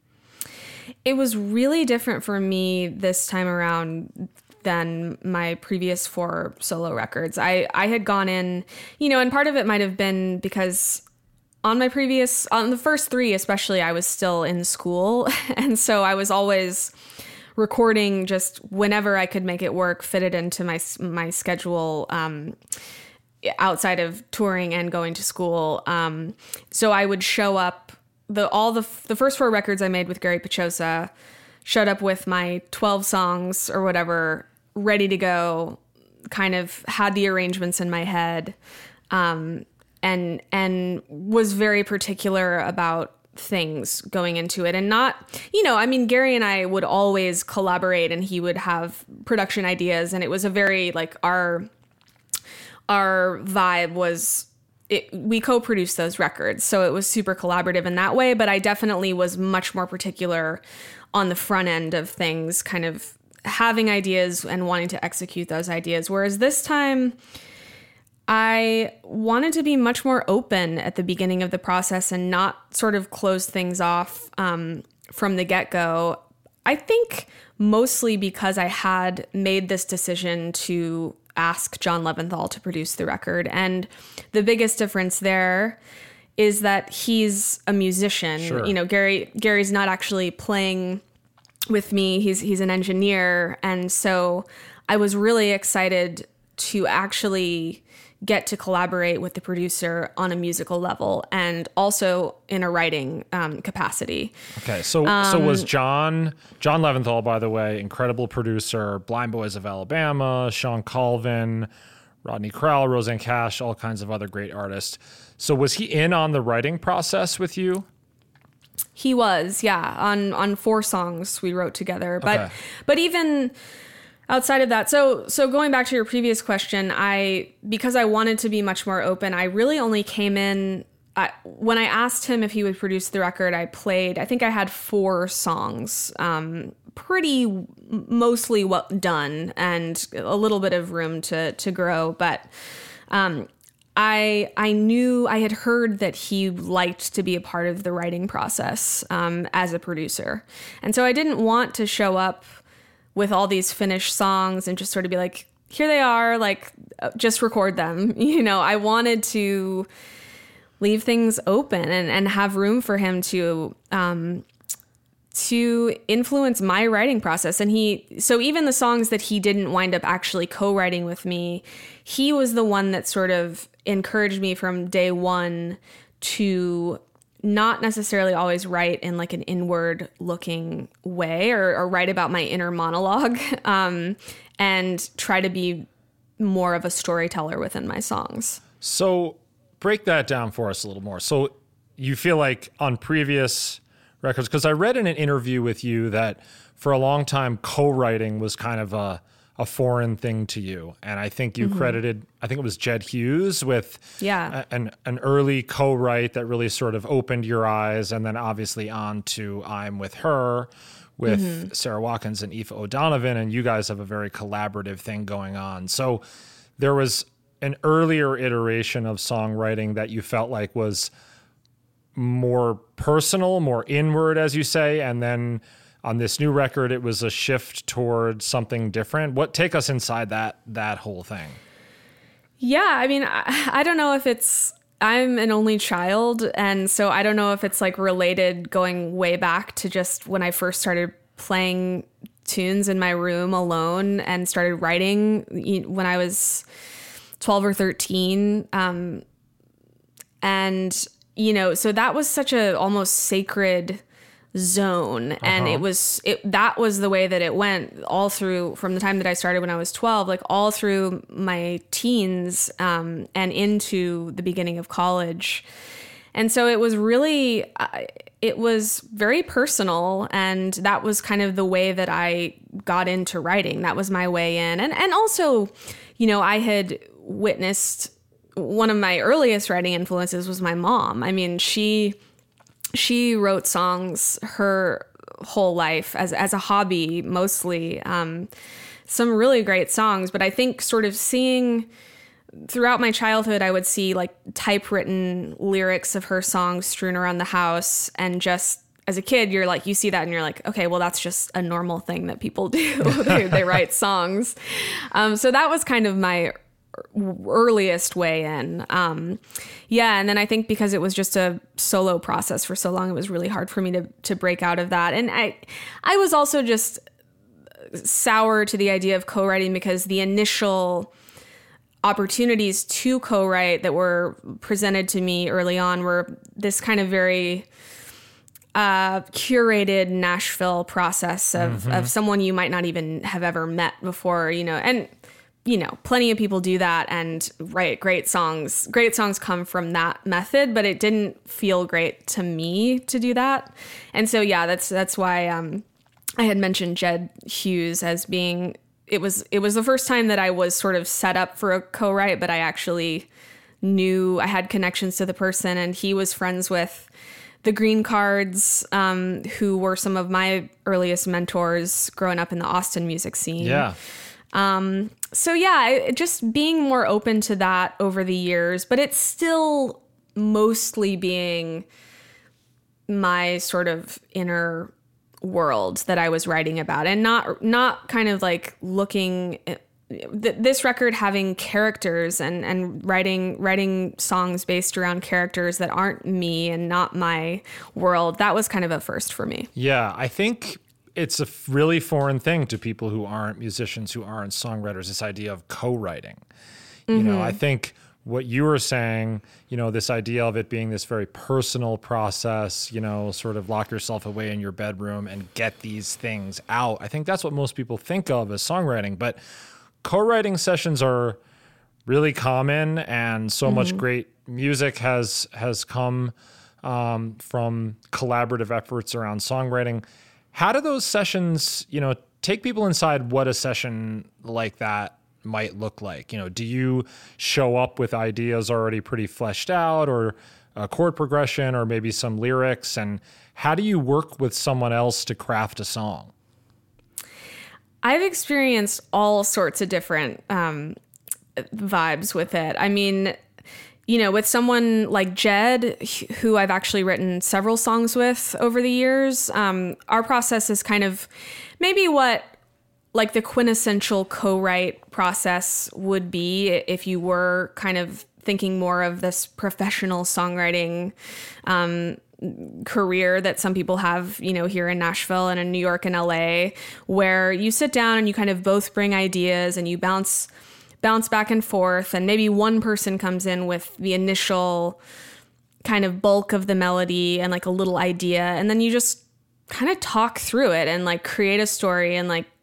It was really different for me this time around than my previous 4 solo records. I had gone in, and part of it might have been because on the first 3 especially, I was still in school. And so I was always recording just whenever I could make it work, fit it into my schedule, outside of touring and going to school. So I would show up, the first 4 records I made with Gary Pachosa, showed up with my 12 songs or whatever, ready to go, kind of had the arrangements in my head, and was very particular about things going into it. And not, Gary and I would always collaborate, and he would have production ideas, and it was a very, like, our vibe was, we co-produced those records, so it was super collaborative in that way. But I definitely was much more particular on the front end of things, kind of having ideas and wanting to execute those ideas. Whereas this time, I wanted to be much more open at the beginning of the process and not sort of close things off from the get-go. I think mostly because I had made this decision to ask John Leventhal to produce the record. And the biggest difference there is that he's a musician. Sure. Gary's not actually playing with me. He's an engineer. And so I was really excited to actually get to collaborate with the producer on a musical level and also in a writing capacity. Okay, so was John Leventhal, by the way, incredible producer, Blind Boys of Alabama, Sean Colvin, Rodney Crowell, Roseanne Cash, all kinds of other great artists. So was he in on the writing process with you? He was, yeah, on 4 songs we wrote together. Okay. But even outside of that, so going back to your previous question, because I wanted to be much more open, I really only came in when I asked him if he would produce the record. I think I had 4 songs, pretty mostly done, and a little bit of room to grow. But I knew, I had heard that he liked to be a part of the writing process as a producer, and so I didn't want to show up with all these finished songs and just sort of be like, here they are, like, just record them. I wanted to leave things open and have room for him to influence my writing process. And so even the songs that he didn't wind up actually co-writing with me, he was the one that sort of encouraged me from day one to not necessarily always write in like an inward looking way or write about my inner monologue, and try to be more of a storyteller within my songs. So break that down for us a little more. So you feel like on previous records, because I read in an interview with you that for a long time co-writing was kind of a foreign thing to you, and I think you credited, I think it was Jed Hughes with an early co-write that really sort of opened your eyes, and then obviously on to I'm With Her with Sarah Watkins and Aoife O'Donovan, and you guys have a very collaborative thing going on. So there was an earlier iteration of songwriting that you felt like was more personal, more inward, as you say, and then on this new record, it was a shift towards something different. Take us inside that whole thing. Yeah, I mean, I don't know if I'm an only child, and so I don't know if it's like related going way back to just when I first started playing tunes in my room alone and started writing when I was 12 or 13. And, so that was such a almost sacred zone. And that was the way that it went all through from the time that I started when I was 12, like all through my teens, and into the beginning of college. And so it was really, it was very personal, and that was kind of the way that I got into writing. That was my way in. And also, I had witnessed one of my earliest writing influences was my mom. I mean, she wrote songs her whole life as a hobby, mostly, some really great songs. But I think sort of seeing throughout my childhood, I would see like typewritten lyrics of her songs strewn around the house. And just as a kid, you see that and you're like, okay, well, that's just a normal thing that people do. they write songs. So that was kind of my earliest way in. And then I think because it was just a solo process for so long, it was really hard for me to break out of that. And I was also just sour to the idea of co-writing because the initial opportunities to co-write that were presented to me early on were this kind of very curated Nashville process of someone you might not even have ever met before, and plenty of people do that and write great songs. Great songs come from that method, but it didn't feel great to me to do that. And so, yeah, that's why I had mentioned Jed Hughes as being, it was the first time that I was sort of set up for a co-write, but I actually knew I had connections to the person, and he was friends with the Green Cards, who were some of my earliest mentors growing up in the Austin music scene. Yeah. So yeah, just being more open to that over the years, but it's still mostly being my sort of inner world that I was writing about, and not kind of like looking at this record having characters and writing songs based around characters that aren't me and not my world. That was kind of a first for me. Yeah, I think it's a really foreign thing to people who aren't musicians, who aren't songwriters, this idea of co-writing. I think what you were saying, this idea of it being this very personal process, sort of lock yourself away in your bedroom and get these things out. I think that's what most people think of as songwriting, but co-writing sessions are really common, and so much great music has come from collaborative efforts around songwriting. How do those sessions, take people inside what a session like that might look like? Do you show up with ideas already pretty fleshed out, or a chord progression, or maybe some lyrics? And how do you work with someone else to craft a song? I've experienced all sorts of different vibes with it. I mean, with someone like Jed, who I've actually written several songs with over the years, our process is kind of maybe what like the quintessential co-write process would be if you were kind of thinking more of this professional songwriting career that some people have, here in Nashville and in New York and LA, where you sit down and you kind of both bring ideas and you bounce back and forth, and maybe one person comes in with the initial kind of bulk of the melody and like a little idea, and then you just kind of talk through it and like create a story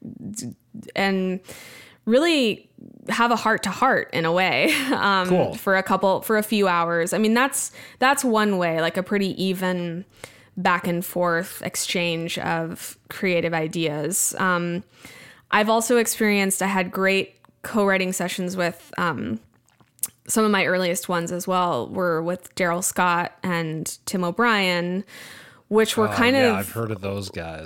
and really have a heart to heart in a way, cool. for a few hours. I mean, that's one way, like a pretty even back and forth exchange of creative ideas. I've also experienced, I had great co-writing sessions with some of my earliest ones as well were with Daryl Scott and Tim O'Brien, which were I've heard of those guys.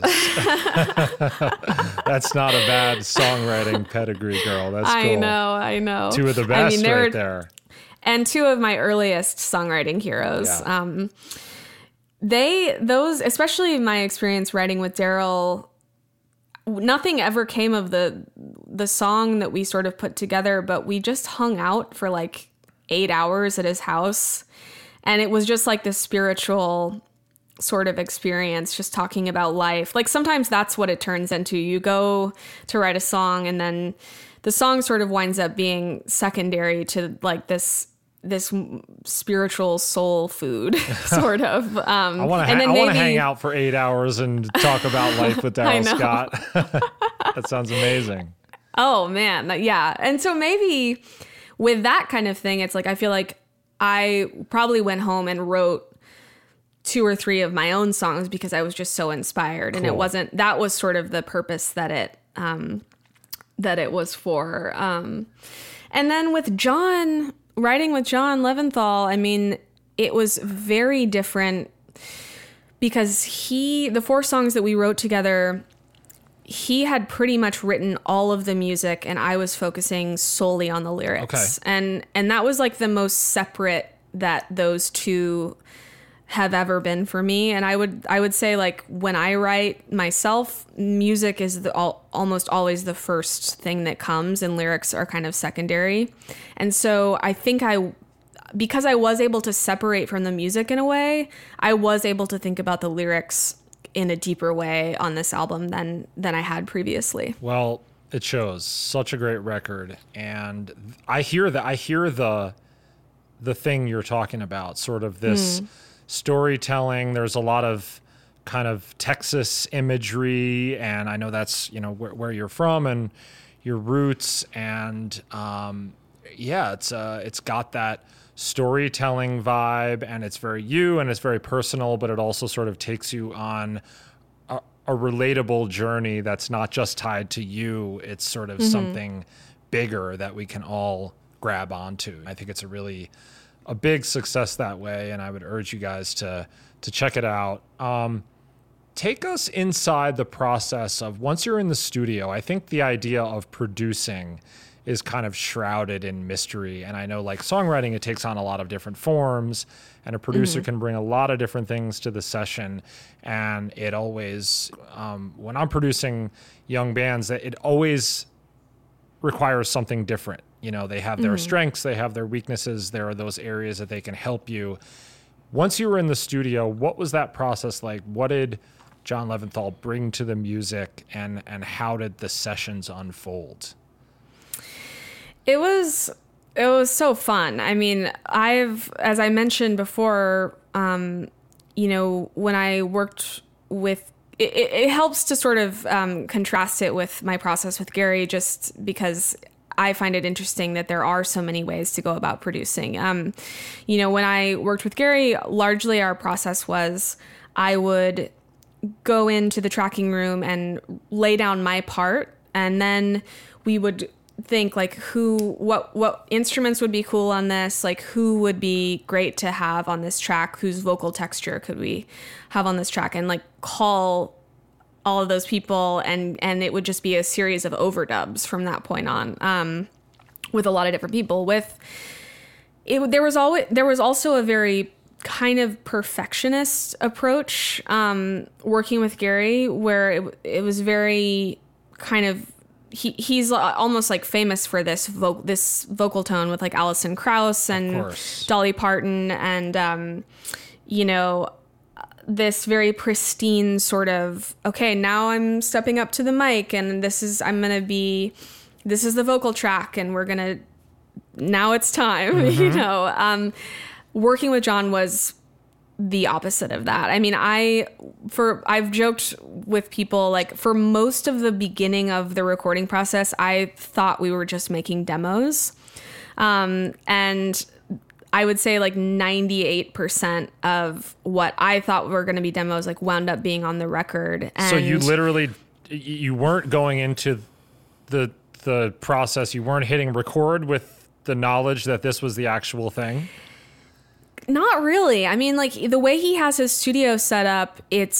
That's not a bad songwriting pedigree, girl. That's cool. I know. Two of the best right there. And two of my earliest songwriting heroes. Yeah. those, especially my experience writing with Daryl, nothing ever came of the song that we sort of put together, but we just hung out for like 8 hours at his house. And it was just like this spiritual sort of experience, just talking about life. Like sometimes that's what it turns into. You go to write a song and then the song sort of winds up being secondary to like this spiritual soul food sort of. I want to hang out for 8 hours and talk about life with Daryl Scott. That sounds amazing. Oh man. Yeah. And so maybe with that kind of thing, it's like, I feel like I probably went home and wrote 2 or 3 of my own songs because I was just so inspired. Cool. And that was sort of the purpose that it was for. And then with John, writing with John Leventhal, I mean, it was very different because the 4 songs that we wrote together, he had pretty much written all of the music and I was focusing solely on the lyrics. Okay. And that was like the most separate that those two have ever been for me. And I would say, like, when I write myself, music is almost always the first thing that comes and lyrics are kind of secondary. And so I think because I was able to separate from the music in a way, I was able to think about the lyrics in a deeper way on this album than I had previously. Well, it shows. Such a great record. And I hear the thing you're talking about, sort of this storytelling. There's a lot of kind of Texas imagery, and I know that's, you know, where you're from and your roots. And it's got that storytelling vibe, and it's very you, and it's very personal, but it also sort of takes you on a relatable journey that's not just tied to you. It's sort of something bigger that we can all grab onto. I think it's a big success that way, and I would urge you guys to check it out. Take us inside the process of, once you're in the studio, I think the idea of producing is kind of shrouded in mystery. And I know, like, songwriting, it takes on a lot of different forms, and a producer can bring a lot of different things to the session. And it always, when I'm producing young bands, it always requires something different. You know, they have their strengths, they have their weaknesses. There are those areas that they can help you. Once you were in the studio, what was that process like? What did John Leventhal bring to the music, and how did the sessions unfold? It was so fun. I mean, as I mentioned before, you know, when I worked with, it helps to sort of contrast it with my process with Gary, just because I find it interesting that there are so many ways to go about producing. You know, when I worked with Gary, largely our process was I would go into the tracking room and lay down my part, and then we would think, like, what instruments would be cool on this, like who would be great to have on this track, whose vocal texture could we have on this track, and like call all of those people, and it would just be a series of overdubs from that point on, with a lot of different people. There was also a very kind of perfectionist approach working with Gary, where it was very kind of, he's almost like famous for this vocal tone with like Alison Krauss and Dolly Parton, and you know, this very pristine sort of, okay, now I'm stepping up to the mic, and this is the vocal track, and now it's time. You know, working with John was the opposite of that. I mean, I've joked with people, like, for most of the beginning of the recording process, I thought we were just making demos. And I would say like 98% of what I thought were going to be demos, like, wound up being on the record. And so you weren't going into the process, you weren't hitting record with the knowledge that this was the actual thing? Not really. I mean, like, the way he has his studio set up,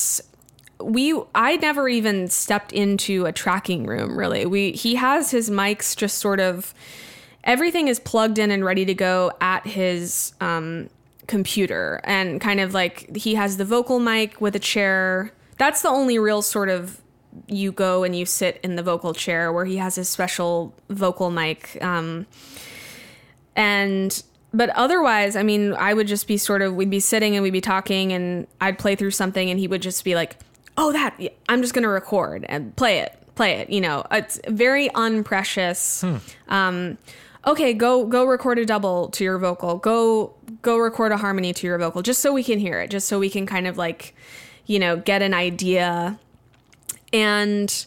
I never even stepped into a tracking room, really. He has his mics just sort of, everything is plugged in and ready to go at his computer, and kind of like he has the vocal mic with a chair. That's the only real sort of, you go and you sit in the vocal chair, where he has his special vocal mic. But otherwise, I mean, I would just be we'd be sitting and we'd be talking, and I'd play through something and he would just be like, oh, I'm just going to record and play it. You know, it's very unprecious. Okay, go record a double to your vocal. Go record a harmony to your vocal, just so we can hear it, just so we can kind of like, you know, get an idea. And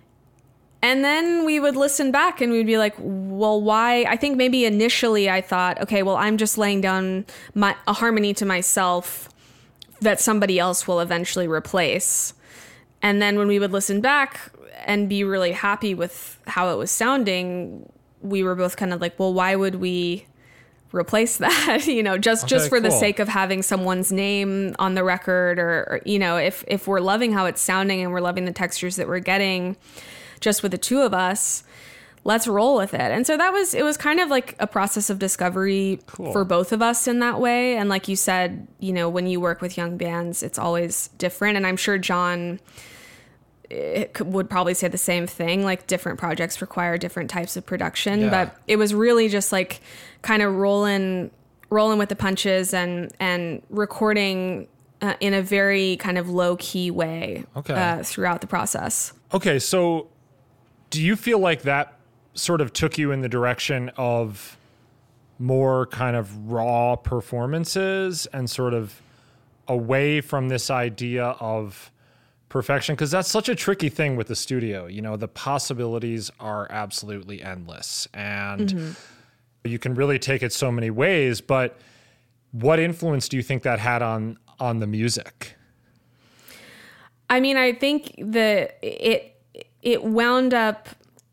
then we would listen back and we'd be like, well, why? I think maybe initially I thought, okay, well, I'm just laying down a harmony to myself that somebody else will eventually replace. And then when we would listen back and be really happy with how it was sounding, we were both kind of like, well, why would we replace that? You know, just for the sake of having someone's name on the record, or you know, if we're loving how it's sounding and we're loving the textures that we're getting just with the two of us, let's roll with it. And so it was kind of like a process of discovery for both of us in that way. And like you said, you know, when you work with young bands, it's always different. And I'm sure John would probably say the same thing, like different projects require different types of production. But it was really just like kind of rolling with the punches and recording in a very kind of low key way throughout the process. Okay, so do you feel like that sort of took you in the direction of more kind of raw performances and sort of away from this idea of perfection? Because that's such a tricky thing with the studio. You know, the possibilities are absolutely endless, and you can really take it so many ways. But what influence do you think that had on the music? I mean, I think that it wound up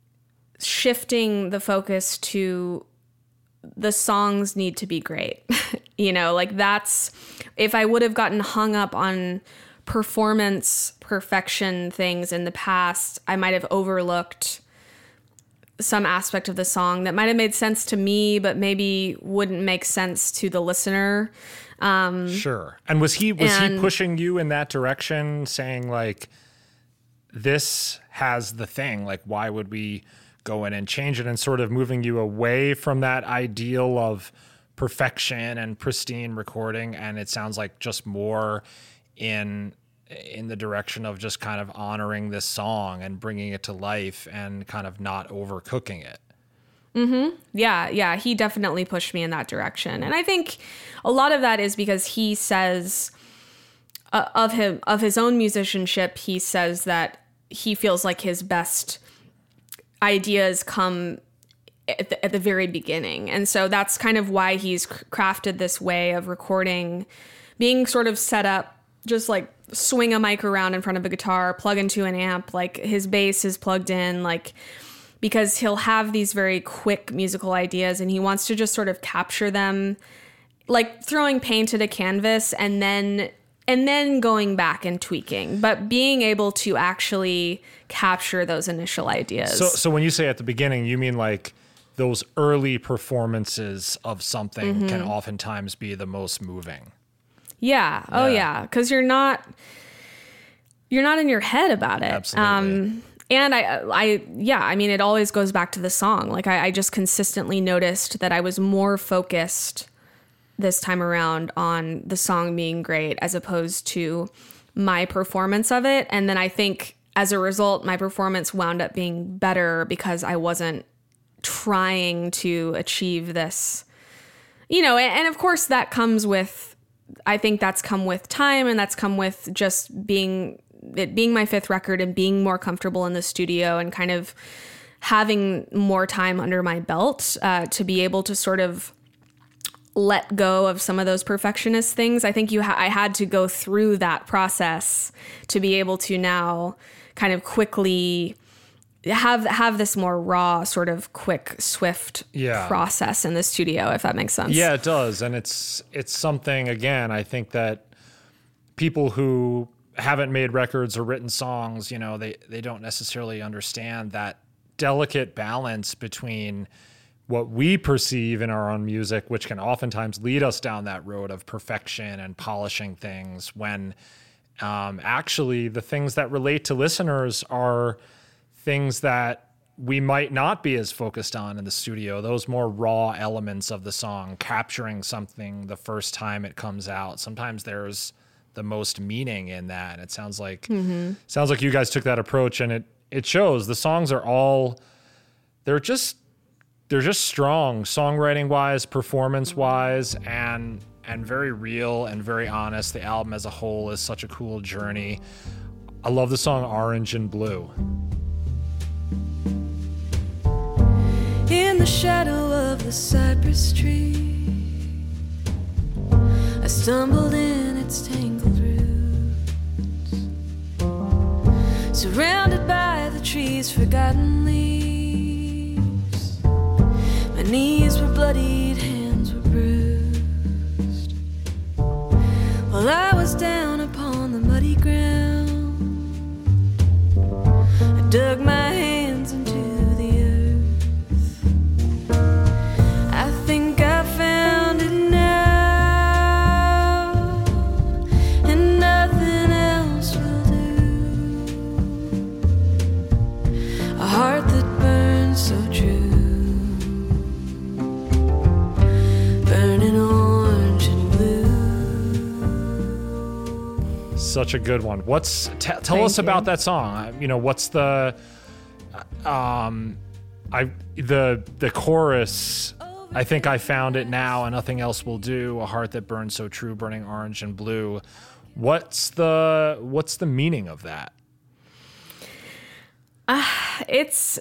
shifting the focus to the songs need to be great. You know, like that's, if I would have gotten hung up on performance perfection things in the past, I might have overlooked some aspect of the song that might have made sense to me, but maybe wouldn't make sense to the listener. Sure. And was he pushing you in that direction, saying like, this has the thing, like, why would we go in and change it, and sort of moving you away from that ideal of perfection and pristine recording? And it sounds like just more in the direction of just kind of honoring this song and bringing it to life and kind of not overcooking it. Mm-hmm. Yeah. He definitely pushed me in that direction. And I think a lot of that is because he says of his own musicianship, he says that he feels like his best ideas come at the very beginning. And so that's kind of why he's crafted this way of recording, being sort of set up, just like swing a mic around in front of a guitar, plug into an amp, like his bass is plugged in, like, because he'll have these very quick musical ideas and he wants to just sort of capture them, like throwing paint at a canvas and then going back and tweaking, but being able to actually capture those initial ideas. So when you say at the beginning, you mean like those early performances of something can oftentimes be the most moving. Yeah. Oh yeah. Cause you're not in your head about it. Absolutely. And I mean, it always goes back to the song. Like I just consistently noticed that I was more focused this time around on the song being great as opposed to my performance of it. And then I think as a result, my performance wound up being better because I wasn't trying to achieve this, you know, and of course that comes with, I think that's come with time, and that's come with just it being my fifth record and being more comfortable in the studio and kind of having more time under my belt to be able to sort of let go of some of those perfectionist things. I think I had to go through that process to be able to now kind of quickly have this more raw, sort of quick, swift process in the studio, if that makes sense. Yeah, it does. And it's something, again, I think that people who haven't made records or written songs, you know, they don't necessarily understand that delicate balance between what we perceive in our own music, which can oftentimes lead us down that road of perfection and polishing things, when actually the things that relate to listeners are things that we might not be as focused on in the studio, those more raw elements of the song, capturing something the first time it comes out. Sometimes there's the most meaning in that. And it sounds like you guys took that approach, and it shows. The songs are all, they're just strong, songwriting wise, performance wise, and very real and very honest. The album as a whole is such a cool journey. I love the song Orange and Blue. In the shadow of the cypress tree, I stumbled in its tangled roots, surrounded by the tree's forgotten leaves. My knees were bloodied, hands were bruised, while I was down upon the muddy ground. I dug my hands into the earth. I think I found it now, and nothing else will do. A heart that burns so true, burning orange and blue. Such a good one. Tell us about that song. What's the the chorus? I think I found it now, and nothing else will do. A heart that burns so true, burning orange and blue. What's the meaning of that? This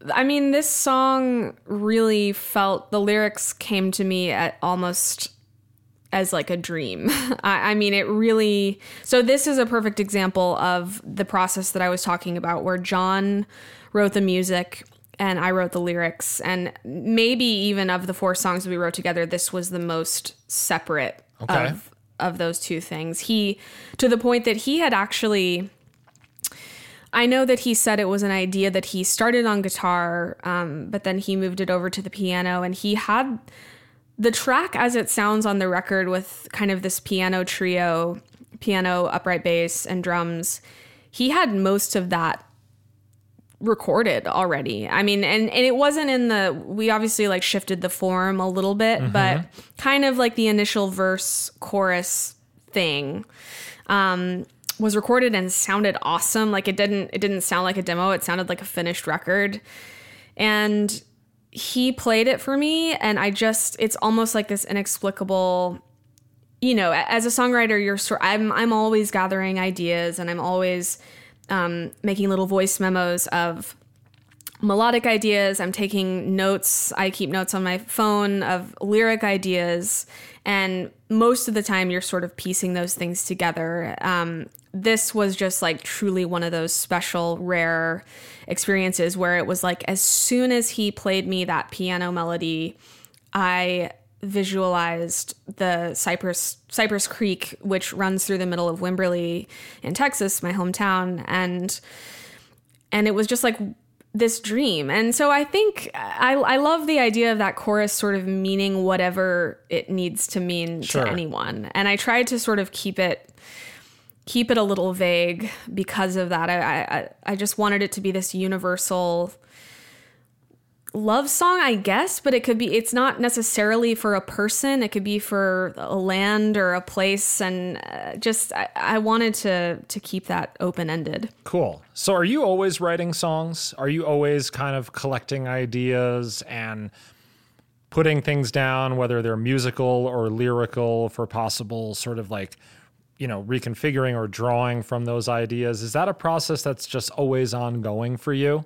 song really felt, the lyrics came to me almost as like a dream. It really, so this is a perfect example of the process that I was talking about, where John wrote the music and I wrote the lyrics, and maybe even of the 4 songs we wrote together, this was the most separate of those two things. To the point that he had actually, I know that he said it was an idea that he started on guitar, but then he moved it over to the piano, and he had the track as it sounds on the record with kind of this piano trio, piano, upright bass, and drums. He had most of that recorded already. And it wasn't we obviously like shifted the form a little bit, but kind of like the initial verse chorus thing was recorded and sounded awesome. Like it didn't sound like a demo. It sounded like a finished record. And he played it for me, and it's almost like this inexplicable, as a songwriter, I'm always gathering ideas, and I'm always making little voice memos of melodic ideas. I'm taking notes. I keep notes on my phone of lyric ideas. And most of the time you're sort of piecing those things together. This was just like truly one of those special, rare experiences where it was like, as soon as he played me that piano melody, I visualized the Cypress Creek, which runs through the middle of Wimberley in Texas, my hometown, and it was just like this dream. And so I think I love the idea of that chorus sort of meaning whatever it needs to mean to anyone. And I tried to sort of keep it a little vague because of that. I just wanted it to be this universal love song, I guess, but it's not necessarily for a person. It could be for a land or a place. And I wanted to keep that open-ended. Cool. So are you always writing songs? Are you always kind of collecting ideas and putting things down, whether they're musical or lyrical, for possible sort of like, reconfiguring or drawing from those ideas? Is that a process that's just always ongoing for you?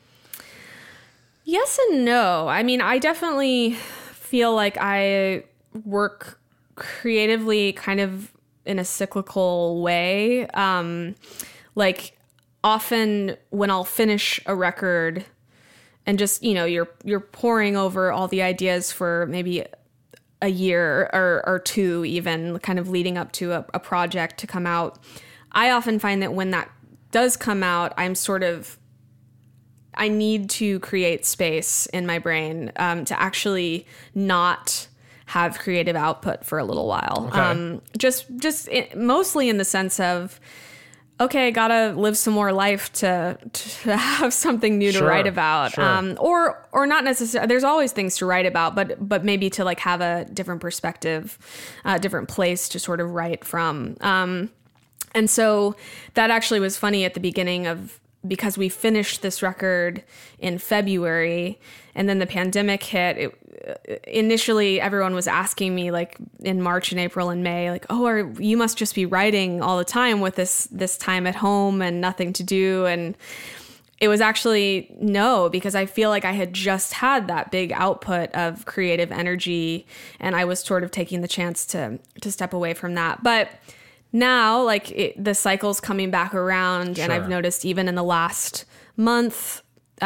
Yes and no. I definitely feel like I work creatively kind of in a cyclical way. Like often when I'll finish a record and just, you're poring over all the ideas for maybe a year or two, even kind of leading up to a project to come out. I often find that when that does come out, I'm sort of I need to create space in my brain to actually not have creative output for a little while. Okay. Mostly in the sense of, okay, gotta live some more life to have something new to Sure, write about. sure. Or not necessarily, there's always things to write about, but maybe to like have a different perspective, a different place to sort of write from. And so that actually was funny at the beginning because we finished this record in February and then the pandemic hit. Initially, everyone was asking me like in March and April and May, like, oh, you must just be writing all the time with this time at home and nothing to do. And it was actually no, because I feel like I had just had that big output of creative energy and I was sort of taking the chance to step away from that. But now, like the cycle's coming back around, and Sure. I've noticed even in the last month,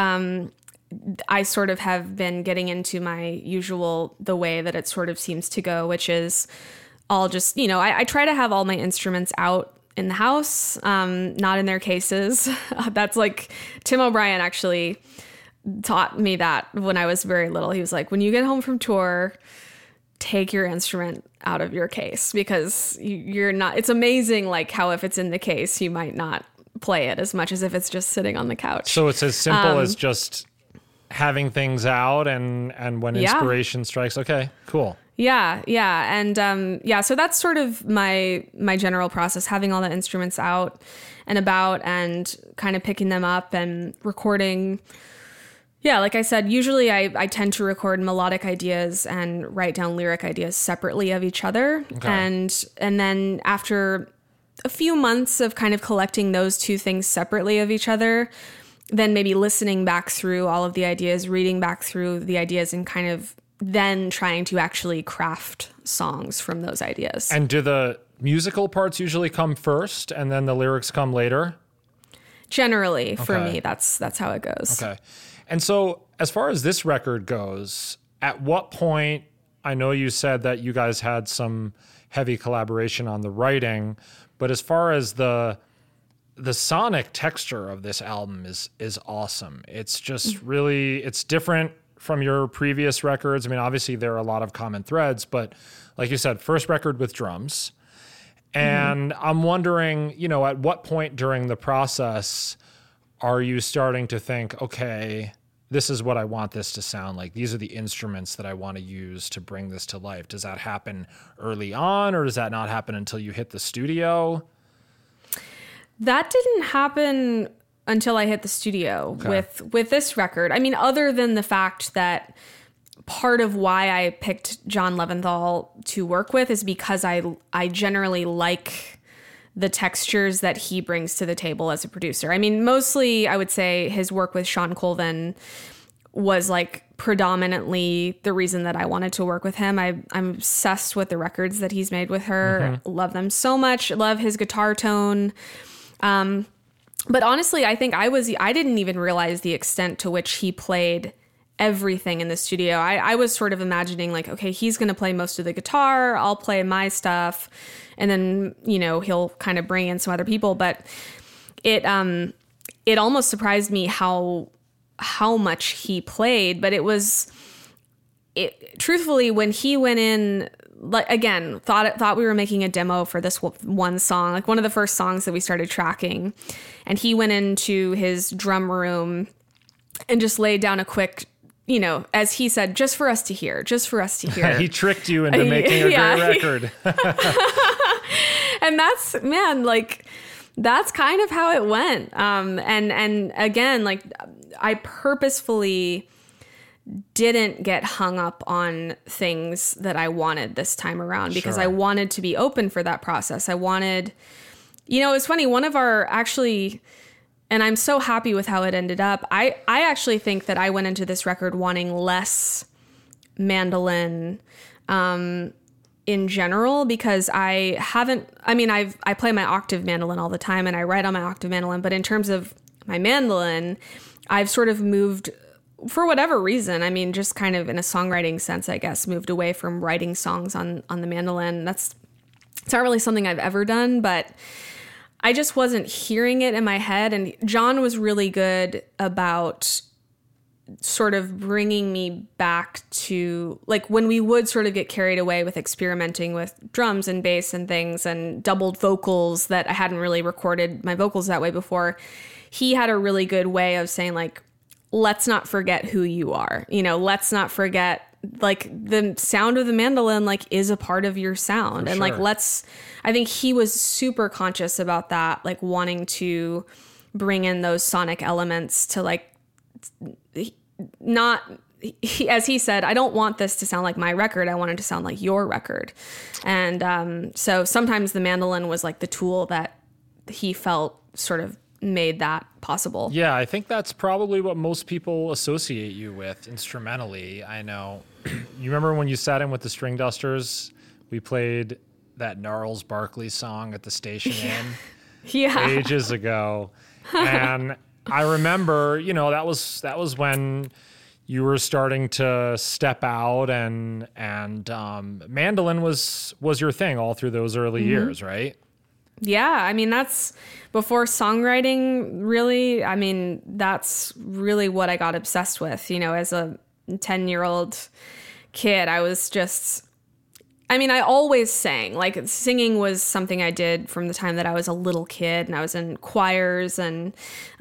I sort of have been getting into the way that it sort of seems to go, which is I'll just, I try to have all my instruments out in the house, not in their cases. That's like Tim O'Brien actually taught me that when I was very little. He was like, when you get home from tour, take your instrument out of your case, because you're not, it's amazing like how if it's in the case, you might not play it as much as if it's just sitting on the couch. So it's as simple as just having things out and when Yeah. inspiration strikes. Okay, cool. Yeah. And so that's sort of my general process, having all the instruments out and about and kind of picking them up and recording. Yeah, like I said, usually I tend to record melodic ideas and write down lyric ideas separately of each other. Okay. And then after a few months of kind of collecting those two things separately of each other, then maybe listening back through all of the ideas, reading back through the ideas, and kind of then trying to actually craft songs from those ideas. And do the musical parts usually come first and then the lyrics come later? Generally, for Okay. me, that's how it goes. Okay. And so as far as this record goes, at what point, I know you said that you guys had some heavy collaboration on the writing, but as far as the sonic texture of this album is awesome. It's just really, it's different from your previous records. I mean, obviously there are a lot of common threads, but like you said, first record with drums. And I'm wondering, at what point during the process are you starting to think, okay, this is what I want this to sound like. These are the instruments that I want to use to bring this to life. Does that happen early on, or does that not happen until you hit the studio? That didn't happen until I hit the studio with this record. I mean, other than the fact that part of why I picked John Leventhal to work with is because I generally like the textures that he brings to the table as a producer. I mean, mostly I would say his work with Sean Colvin was like predominantly the reason that I wanted to work with him. I'm obsessed with the records that he's made with her. Love them so much. Love his guitar tone. But honestly, I think I didn't even realize the extent to which he played everything in the studio. I was sort of imagining like, okay, he's going to play most of the guitar, I'll play my stuff, and then, he'll kind of bring in some other people. But it almost surprised me how much he played. But truthfully, when he went in, like, again, thought we were making a demo for this one song, like one of the first songs that we started tracking, and he went into his drum room and just laid down a quick, as he said, just for us to hear. He tricked you into making a great record. And that's kind of how it went. And again, like, I purposefully didn't get hung up on things that I wanted this time around, because Sure. I wanted to be open for that process. I wanted, it's funny, one of our actually, and I'm so happy with how it ended up. I actually think that I went into this record wanting less mandolin in general, because I play my octave mandolin all the time and I write on my octave mandolin, but in terms of my mandolin, I've sort of moved, for whatever reason, I mean, just kind of in a songwriting sense, I guess, moved away from writing songs on the mandolin. It's not really something I've ever done, but I just wasn't hearing it in my head. And John was really good about sort of bringing me back to, like, when we would sort of get carried away with experimenting with drums and bass and things and doubled vocals that I hadn't really recorded my vocals that way before. He had a really good way of saying, like, let's not forget who you are. You know, let's not forget, like, the sound of the mandolin, like, is a part of your sound. For and like, sure. I think he was super conscious about that, like wanting to bring in those sonic elements to, like, as he said, I don't want this to sound like my record. I want it to sound like your record. And so sometimes the mandolin was like the tool that he felt sort of made that possible. Yeah, I think that's probably what most people associate you with instrumentally. I know. You remember when you sat in with the String Dusters? We played that Gnarls Barkley song at the Station Inn Yeah. ages ago. And I remember, you know, that was when you were starting to step out, and mandolin was your thing all through those early years, right? Yeah, I mean, that's before songwriting, really. I mean, that's really what I got obsessed with. You know, as a 10-year-old kid, I was just, I mean, I always sang. Like, singing was something I did from the time that I was a little kid, and I was in choirs, and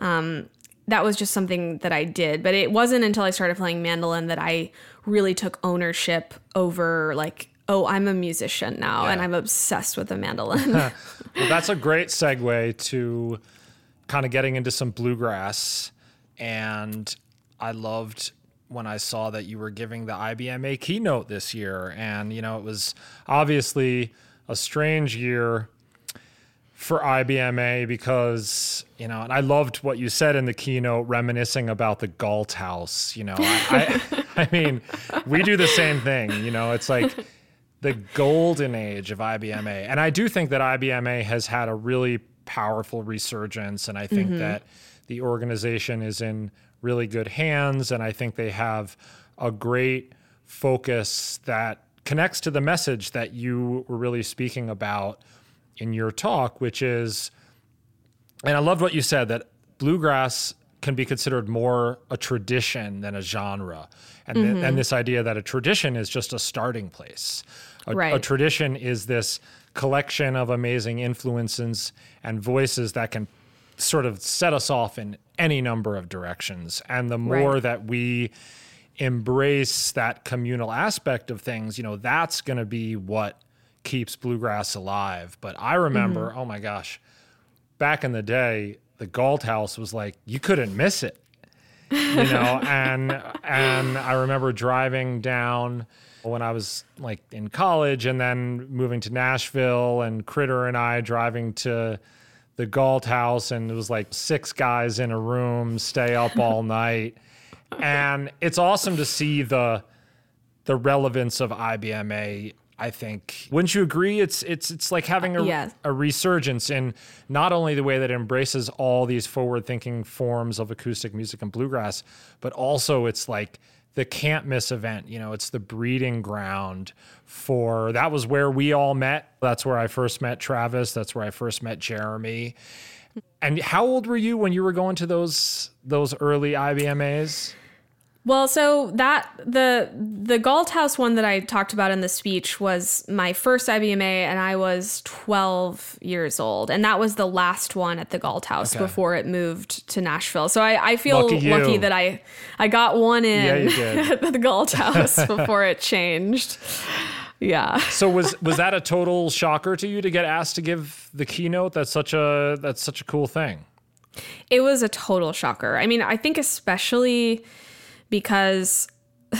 that was just something that I did. But it wasn't until I started playing mandolin that I really took ownership over, like, oh, I'm a musician now, and I'm obsessed with the mandolin. Well, that's a great segue to kind of getting into some bluegrass. And I loved when I saw that you were giving the IBMA keynote this year. And, you know, it was obviously a strange year for IBMA because, you know, and I loved what you said in the keynote, reminiscing about the Galt House. You know, I mean, we do the same thing. You know, it's like the golden age of IBMA. And I do think that IBMA has had a really powerful resurgence. And I think that the organization is in really good hands. And I think they have a great focus that connects to the message that you were really speaking about in your talk, which is, and I loved what you said, that bluegrass can be considered more a tradition than a genre. And, and this idea that a tradition is just a starting place. A tradition is this collection of amazing influences and voices that can sort of set us off in any number of directions. And the more that we embrace that communal aspect of things, you know, that's going to be what keeps bluegrass alive. But I remember, oh my gosh, back in the day, the Galt House was like, you couldn't miss it, you know? and I remember driving down when I was like in college and then moving to Nashville, and Critter and I driving to the Galt House, and it was like 6 guys in a room, stay up all night. And it's awesome to see the relevance of IBMA. I think, wouldn't you agree? It's like having a resurgence in not only the way that it embraces all these forward-thinking forms of acoustic music and bluegrass, but also it's like the can't miss event. You know, it's the breeding ground for, that was where we all met. That's where I first met Travis. That's where I first met Jeremy. And how old were you when you were going to those early IBMAs? Well, so that the Galt House one that I talked about in the speech was my first IBMA, and I was 12 years old, and that was the last one at the Galt House before it moved to Nashville. So I feel lucky that I got one in at the Galt House before it changed. Yeah. So was that a total shocker to you to get asked to give the keynote? That's such a cool thing. It was a total shocker. I mean, I think especially because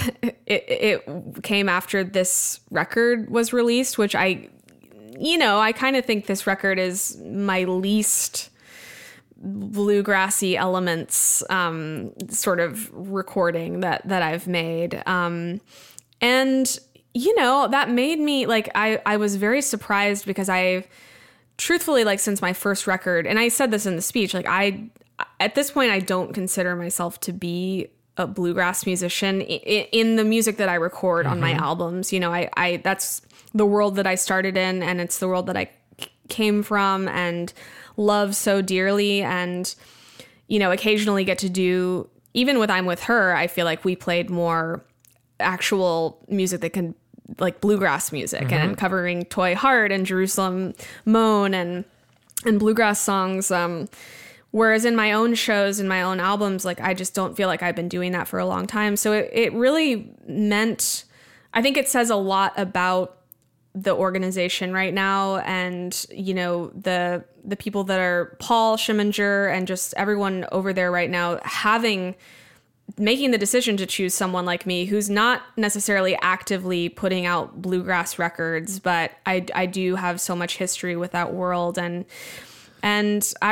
it came after this record was released, which I kind of think this record is my least bluegrassy elements sort of recording that I've made. And, you know, that made me, like, I was very surprised because I've truthfully, like, since my first record, and I said this in the speech, like, at this point, I don't consider myself to be a bluegrass musician in the music that I record on my albums. You know, I that's the world that I started in, and it's the world that I came from and love so dearly. And, you know, occasionally get to do, even with I'm With Her, I feel like we played more actual music that can, like bluegrass music, and covering Toy Heart and Jerusalem Moan and bluegrass songs. Whereas in my own shows and my own albums, like I just don't feel like I've been doing that for a long time. So it really meant, I think it says a lot about the organization right now, and, you know, the people that are Paul Schiminger and just everyone over there right now making the decision to choose someone like me who's not necessarily actively putting out bluegrass records, but I do have so much history with that world. And I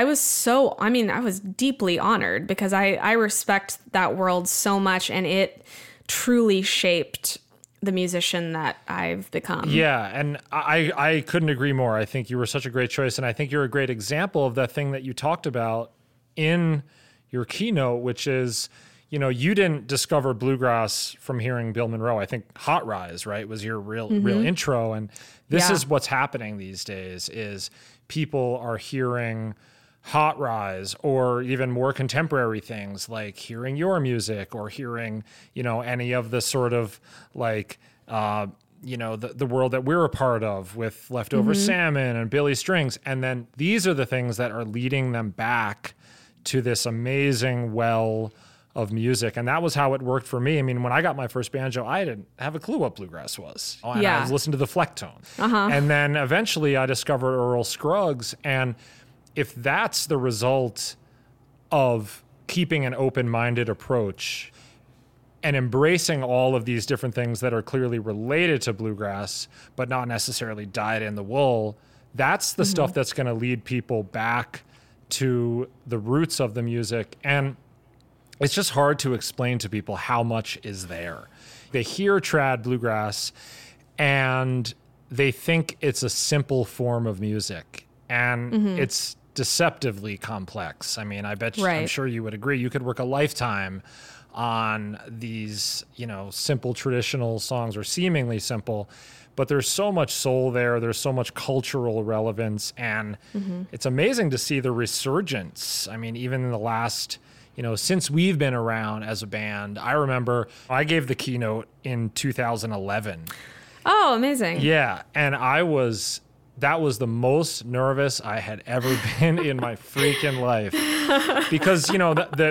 was deeply honored because I respect that world so much, and it truly shaped the musician that I've become. Yeah, and I couldn't agree more. I think you were such a great choice, and I think you're a great example of that thing that you talked about in your keynote, which is, you know, you didn't discover bluegrass from hearing Bill Monroe. I think Hot Rise, right, was your real intro. And this is what's happening these days is people are hearing Hot Rise or even more contemporary things like hearing your music or hearing, you know, any of the sort of like, you know, the world that we're a part of with Leftover Salmon and Billy Strings. And then these are the things that are leading them back to this amazing well of music. And that was how it worked for me. I mean, when I got my first banjo, I didn't have a clue what bluegrass was. And I was listening to the Flecktone. And then eventually I discovered Earl Scruggs. And if that's the result of keeping an open-minded approach and embracing all of these different things that are clearly related to bluegrass, but not necessarily dyed in the wool, that's the stuff that's going to lead people back to the roots of the music. And it's just hard to explain to people how much is there. They hear trad bluegrass and they think it's a simple form of music, and it's deceptively complex. I mean, I bet I'm sure you would agree. You could work a lifetime on these, you know, simple traditional songs, or seemingly simple, but there's so much soul there. There's so much cultural relevance, and it's amazing to see the resurgence. I mean, even in the last, you know, since we've been around as a band, I remember I gave the keynote in 2011. Oh, amazing. Yeah. And that was the most nervous I had ever been in my freaking life. Because, you know,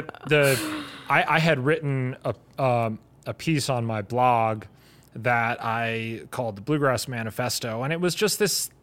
I had written a piece on my blog that I called the Bluegrass Manifesto. And it was just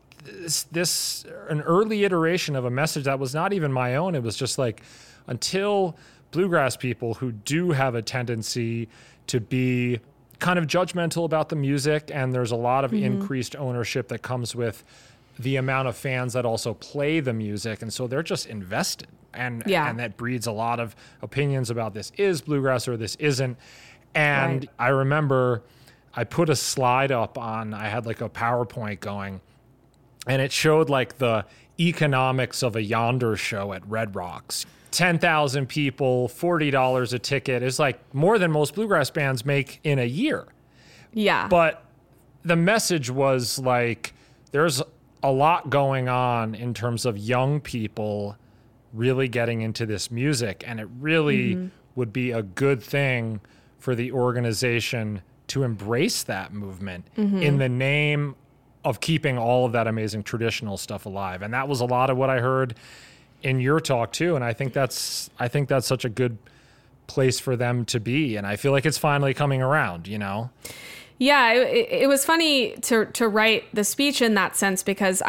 an early iteration of a message that was not even my own. It was just like, until bluegrass people who do have a tendency to be kind of judgmental about the music, and there's a lot of increased ownership that comes with the amount of fans that also play the music, and so they're just invested, and that breeds a lot of opinions about this is bluegrass or this isn't. And I remember I put a slide up I had like a PowerPoint going, and it showed like the economics of a Yonder show at Red Rocks. 10,000 people, $40 a ticket is like more than most bluegrass bands make in a year. Yeah. But the message was like, there's a lot going on in terms of young people really getting into this music, and it really would be a good thing for the organization to embrace that movement in the name of keeping all of that amazing traditional stuff alive. And that was a lot of what I heard in your talk too. And I think that's such a good place for them to be. And I feel like it's finally coming around, you know? Yeah, it was funny to write the speech in that sense, because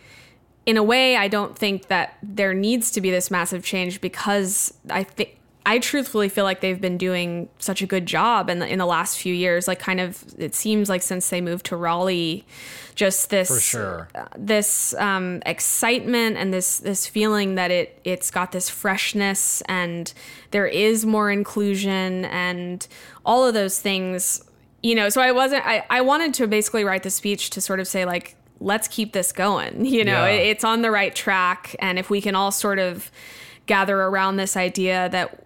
in a way, I don't think that there needs to be this massive change, because I truthfully feel like they've been doing such a good job in the last few years. Like, kind of, it seems like since they moved to Raleigh, just this for sure. This excitement and this feeling that it's got this freshness, and there is more inclusion and all of those things. You know, so I wanted to basically write the speech to sort of say, like, let's keep this going. You know, it's on the right track, and if we can all sort of gather around this idea that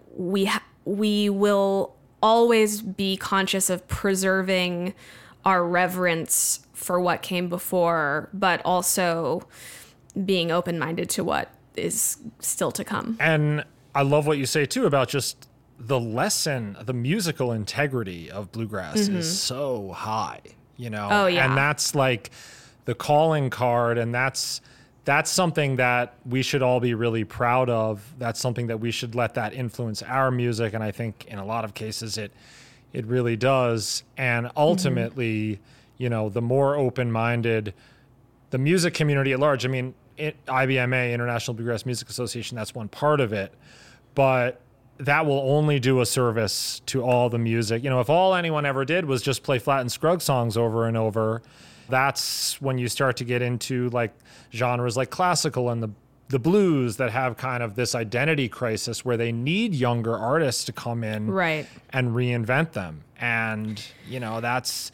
we will always be conscious of preserving our reverence for what came before, but also being open-minded to what is still to come. And I love what you say too about just the musical integrity of bluegrass is so high, you know? Oh, yeah. And that's like the calling card, and that's something that we should all be really proud of. That's something that we should let that influence our music. And I think in a lot of cases it really does. And ultimately, you know, the more open-minded the music community at large, I mean, IBMA, International Bluegrass Music Association, that's one part of it. But that will only do a service to all the music. You know, if all anyone ever did was just play Flatt and Scruggs songs over and over, that's when you start to get into like genres like classical and the blues that have kind of this identity crisis where they need younger artists to come in Right. and reinvent them. And, you know, that's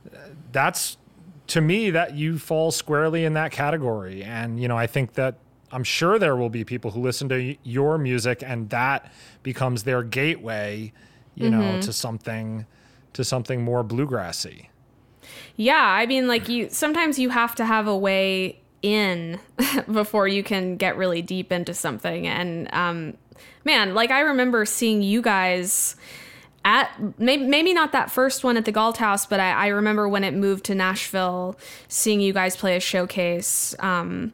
to me that you fall squarely in that category. And, you know, I think that I'm sure there will be people who listen to your music and that becomes their gateway, you know, to something more bluegrassy. Yeah, I mean, like sometimes you have to have a way in before you can get really deep into something. And man, like I remember seeing you guys at maybe not that first one at the Galt House, but I remember when it moved to Nashville, seeing you guys play a showcase and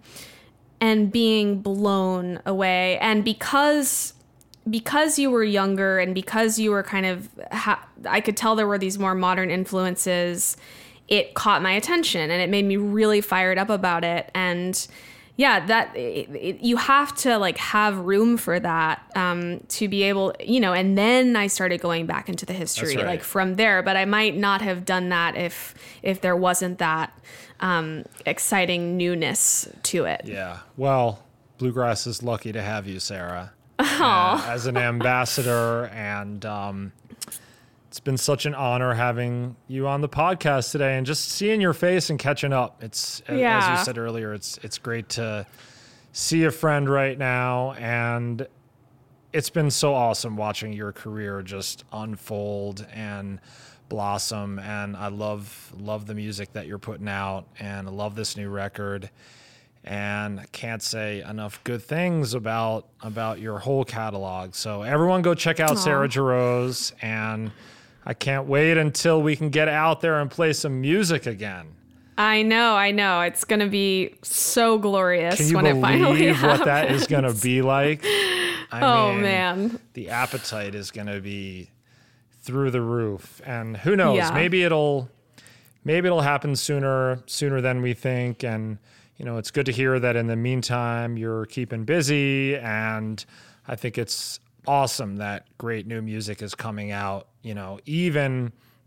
being blown away. And because you were younger and because you were kind of, I could tell there were these more modern influences, it caught my attention and it made me really fired up about it. And yeah, you have to like have room for that to be able, you know, and then I started going back into the history right. like from there, but I might not have done that if there wasn't that exciting newness to it. Yeah. Well, bluegrass is lucky to have you, Sarah, as an ambassador. And it's been such an honor having you on the podcast today and just seeing your face and catching up. As you said earlier, it's great to see a friend right now. And it's been so awesome watching your career just unfold and blossom. And I love the music that you're putting out, and I love this new record. And I can't say enough good things about your whole catalog. So everyone go check out Sarah Jarosz, and I can't wait until we can get out there and play some music again. I know. It's going to be so glorious Can you when it finally believe happens. what that is going to be like? I mean, man. The appetite is going to be through the roof. And who knows, Yeah. maybe it'll happen sooner than we think. And, you know, it's good to hear that in the meantime, you're keeping busy. And I think it's awesome that great new music is coming out, you know, even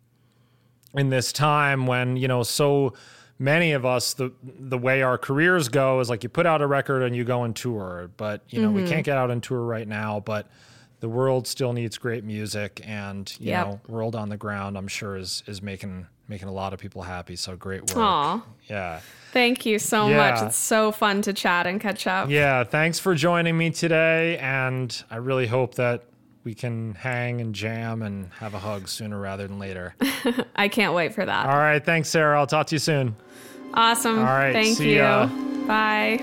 in this time when, you know, so many of us, the way our careers go is like you put out a record and you go on tour, but, you know, we can't get out on tour right now, but the world still needs great music. And, you know, World on the Ground, I'm sure is making a lot of people happy. So great work. Aw. Yeah. Thank you so much. It's so fun to chat and catch up. Yeah. Thanks for joining me today. And I really hope that we can hang and jam and have a hug sooner rather than later. I can't wait for that. All right. Thanks, Sarah. I'll talk to you soon. Awesome. All right. Thank See you. ya. Bye.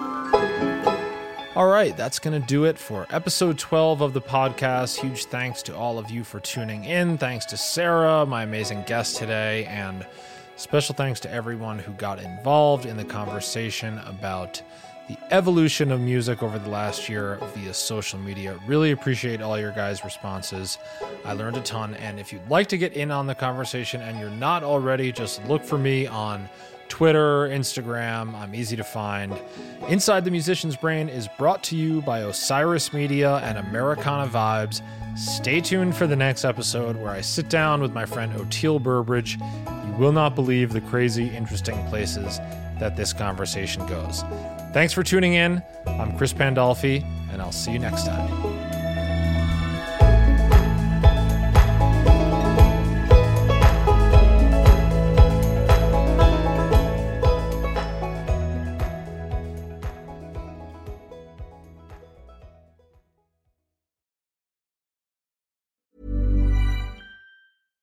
All right, that's going to do it for episode 12 of the podcast. Huge thanks to all of you for tuning in. Thanks to Sarah, my amazing guest today, and special thanks to everyone who got involved in the conversation about the evolution of music over the last year via social media. Really appreciate all your guys' responses. I learned a ton, and if you'd like to get in on the conversation and you're not already, just look for me on Twitter, Instagram. I'm easy to find. Inside the Musician's Brain is brought to you by Osiris Media and Americana Vibes. Stay tuned for the next episode where I sit down with my friend Oteil Burbridge. You will not believe the crazy, interesting places that this conversation goes. Thanks for tuning in. I'm Chris Pandolfi, and I'll see you next time.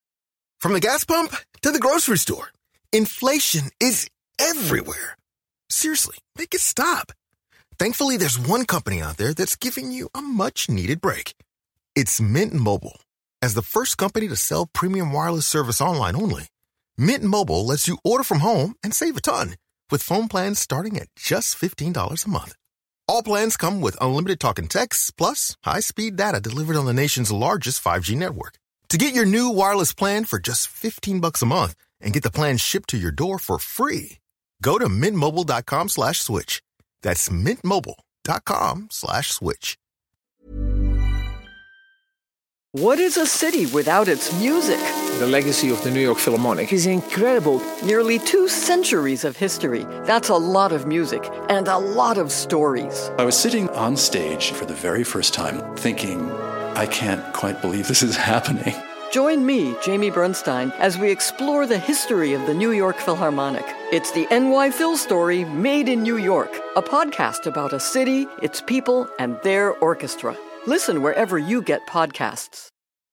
From the gas pump to the grocery store, inflation is everywhere. Seriously, make it stop. Thankfully, there's one company out there that's giving you a much-needed break. It's Mint Mobile. As the first company to sell premium wireless service online only, Mint Mobile lets you order from home and save a ton, with phone plans starting at just $15 a month. All plans come with unlimited talk and text, plus high-speed data delivered on the nation's largest 5G network. To get your new wireless plan for just $15 a month and get the plan shipped to your door for free, go to mintmobile.com/switch. That's mintmobile.com/switch. What is a city without its music? The legacy of the New York Philharmonic is incredible. Nearly 2 centuries of history. That's a lot of music and a lot of stories. I was sitting on stage for the very first time thinking, I can't quite believe this is happening. Join me, Jamie Bernstein, as we explore the history of the New York Philharmonic. It's the NY Phil story made in New York, a podcast about a city, its people, and their orchestra. Listen wherever you get podcasts.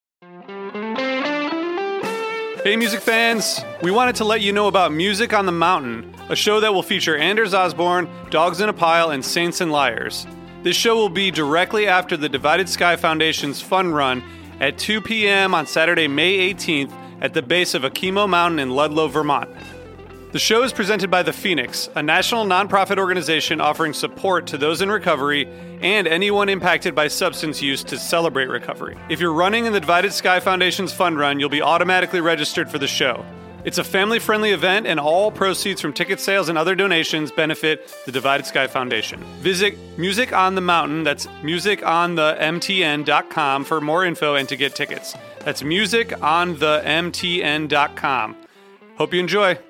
Hey music fans, we wanted to let you know about Music on the Mountain, a show that will feature Anders Osborne, Dogs in a Pile, and Saints and Liars. This show will be directly after the Divided Sky Foundation's Fun Run at 2 p.m. on Saturday, May 18th at the base of Okemo Mountain in Ludlow, Vermont. The show is presented by The Phoenix, a national nonprofit organization offering support to those in recovery and anyone impacted by substance use to celebrate recovery. If you're running in the Divided Sky Foundation's Fun Run, you'll be automatically registered for the show. It's a family-friendly event, and all proceeds from ticket sales and other donations benefit the Divided Sky Foundation. Visit Music on the Mountain, that's musiconthemtn.com for more info and to get tickets. That's musiconthemtn.com. Hope you enjoy.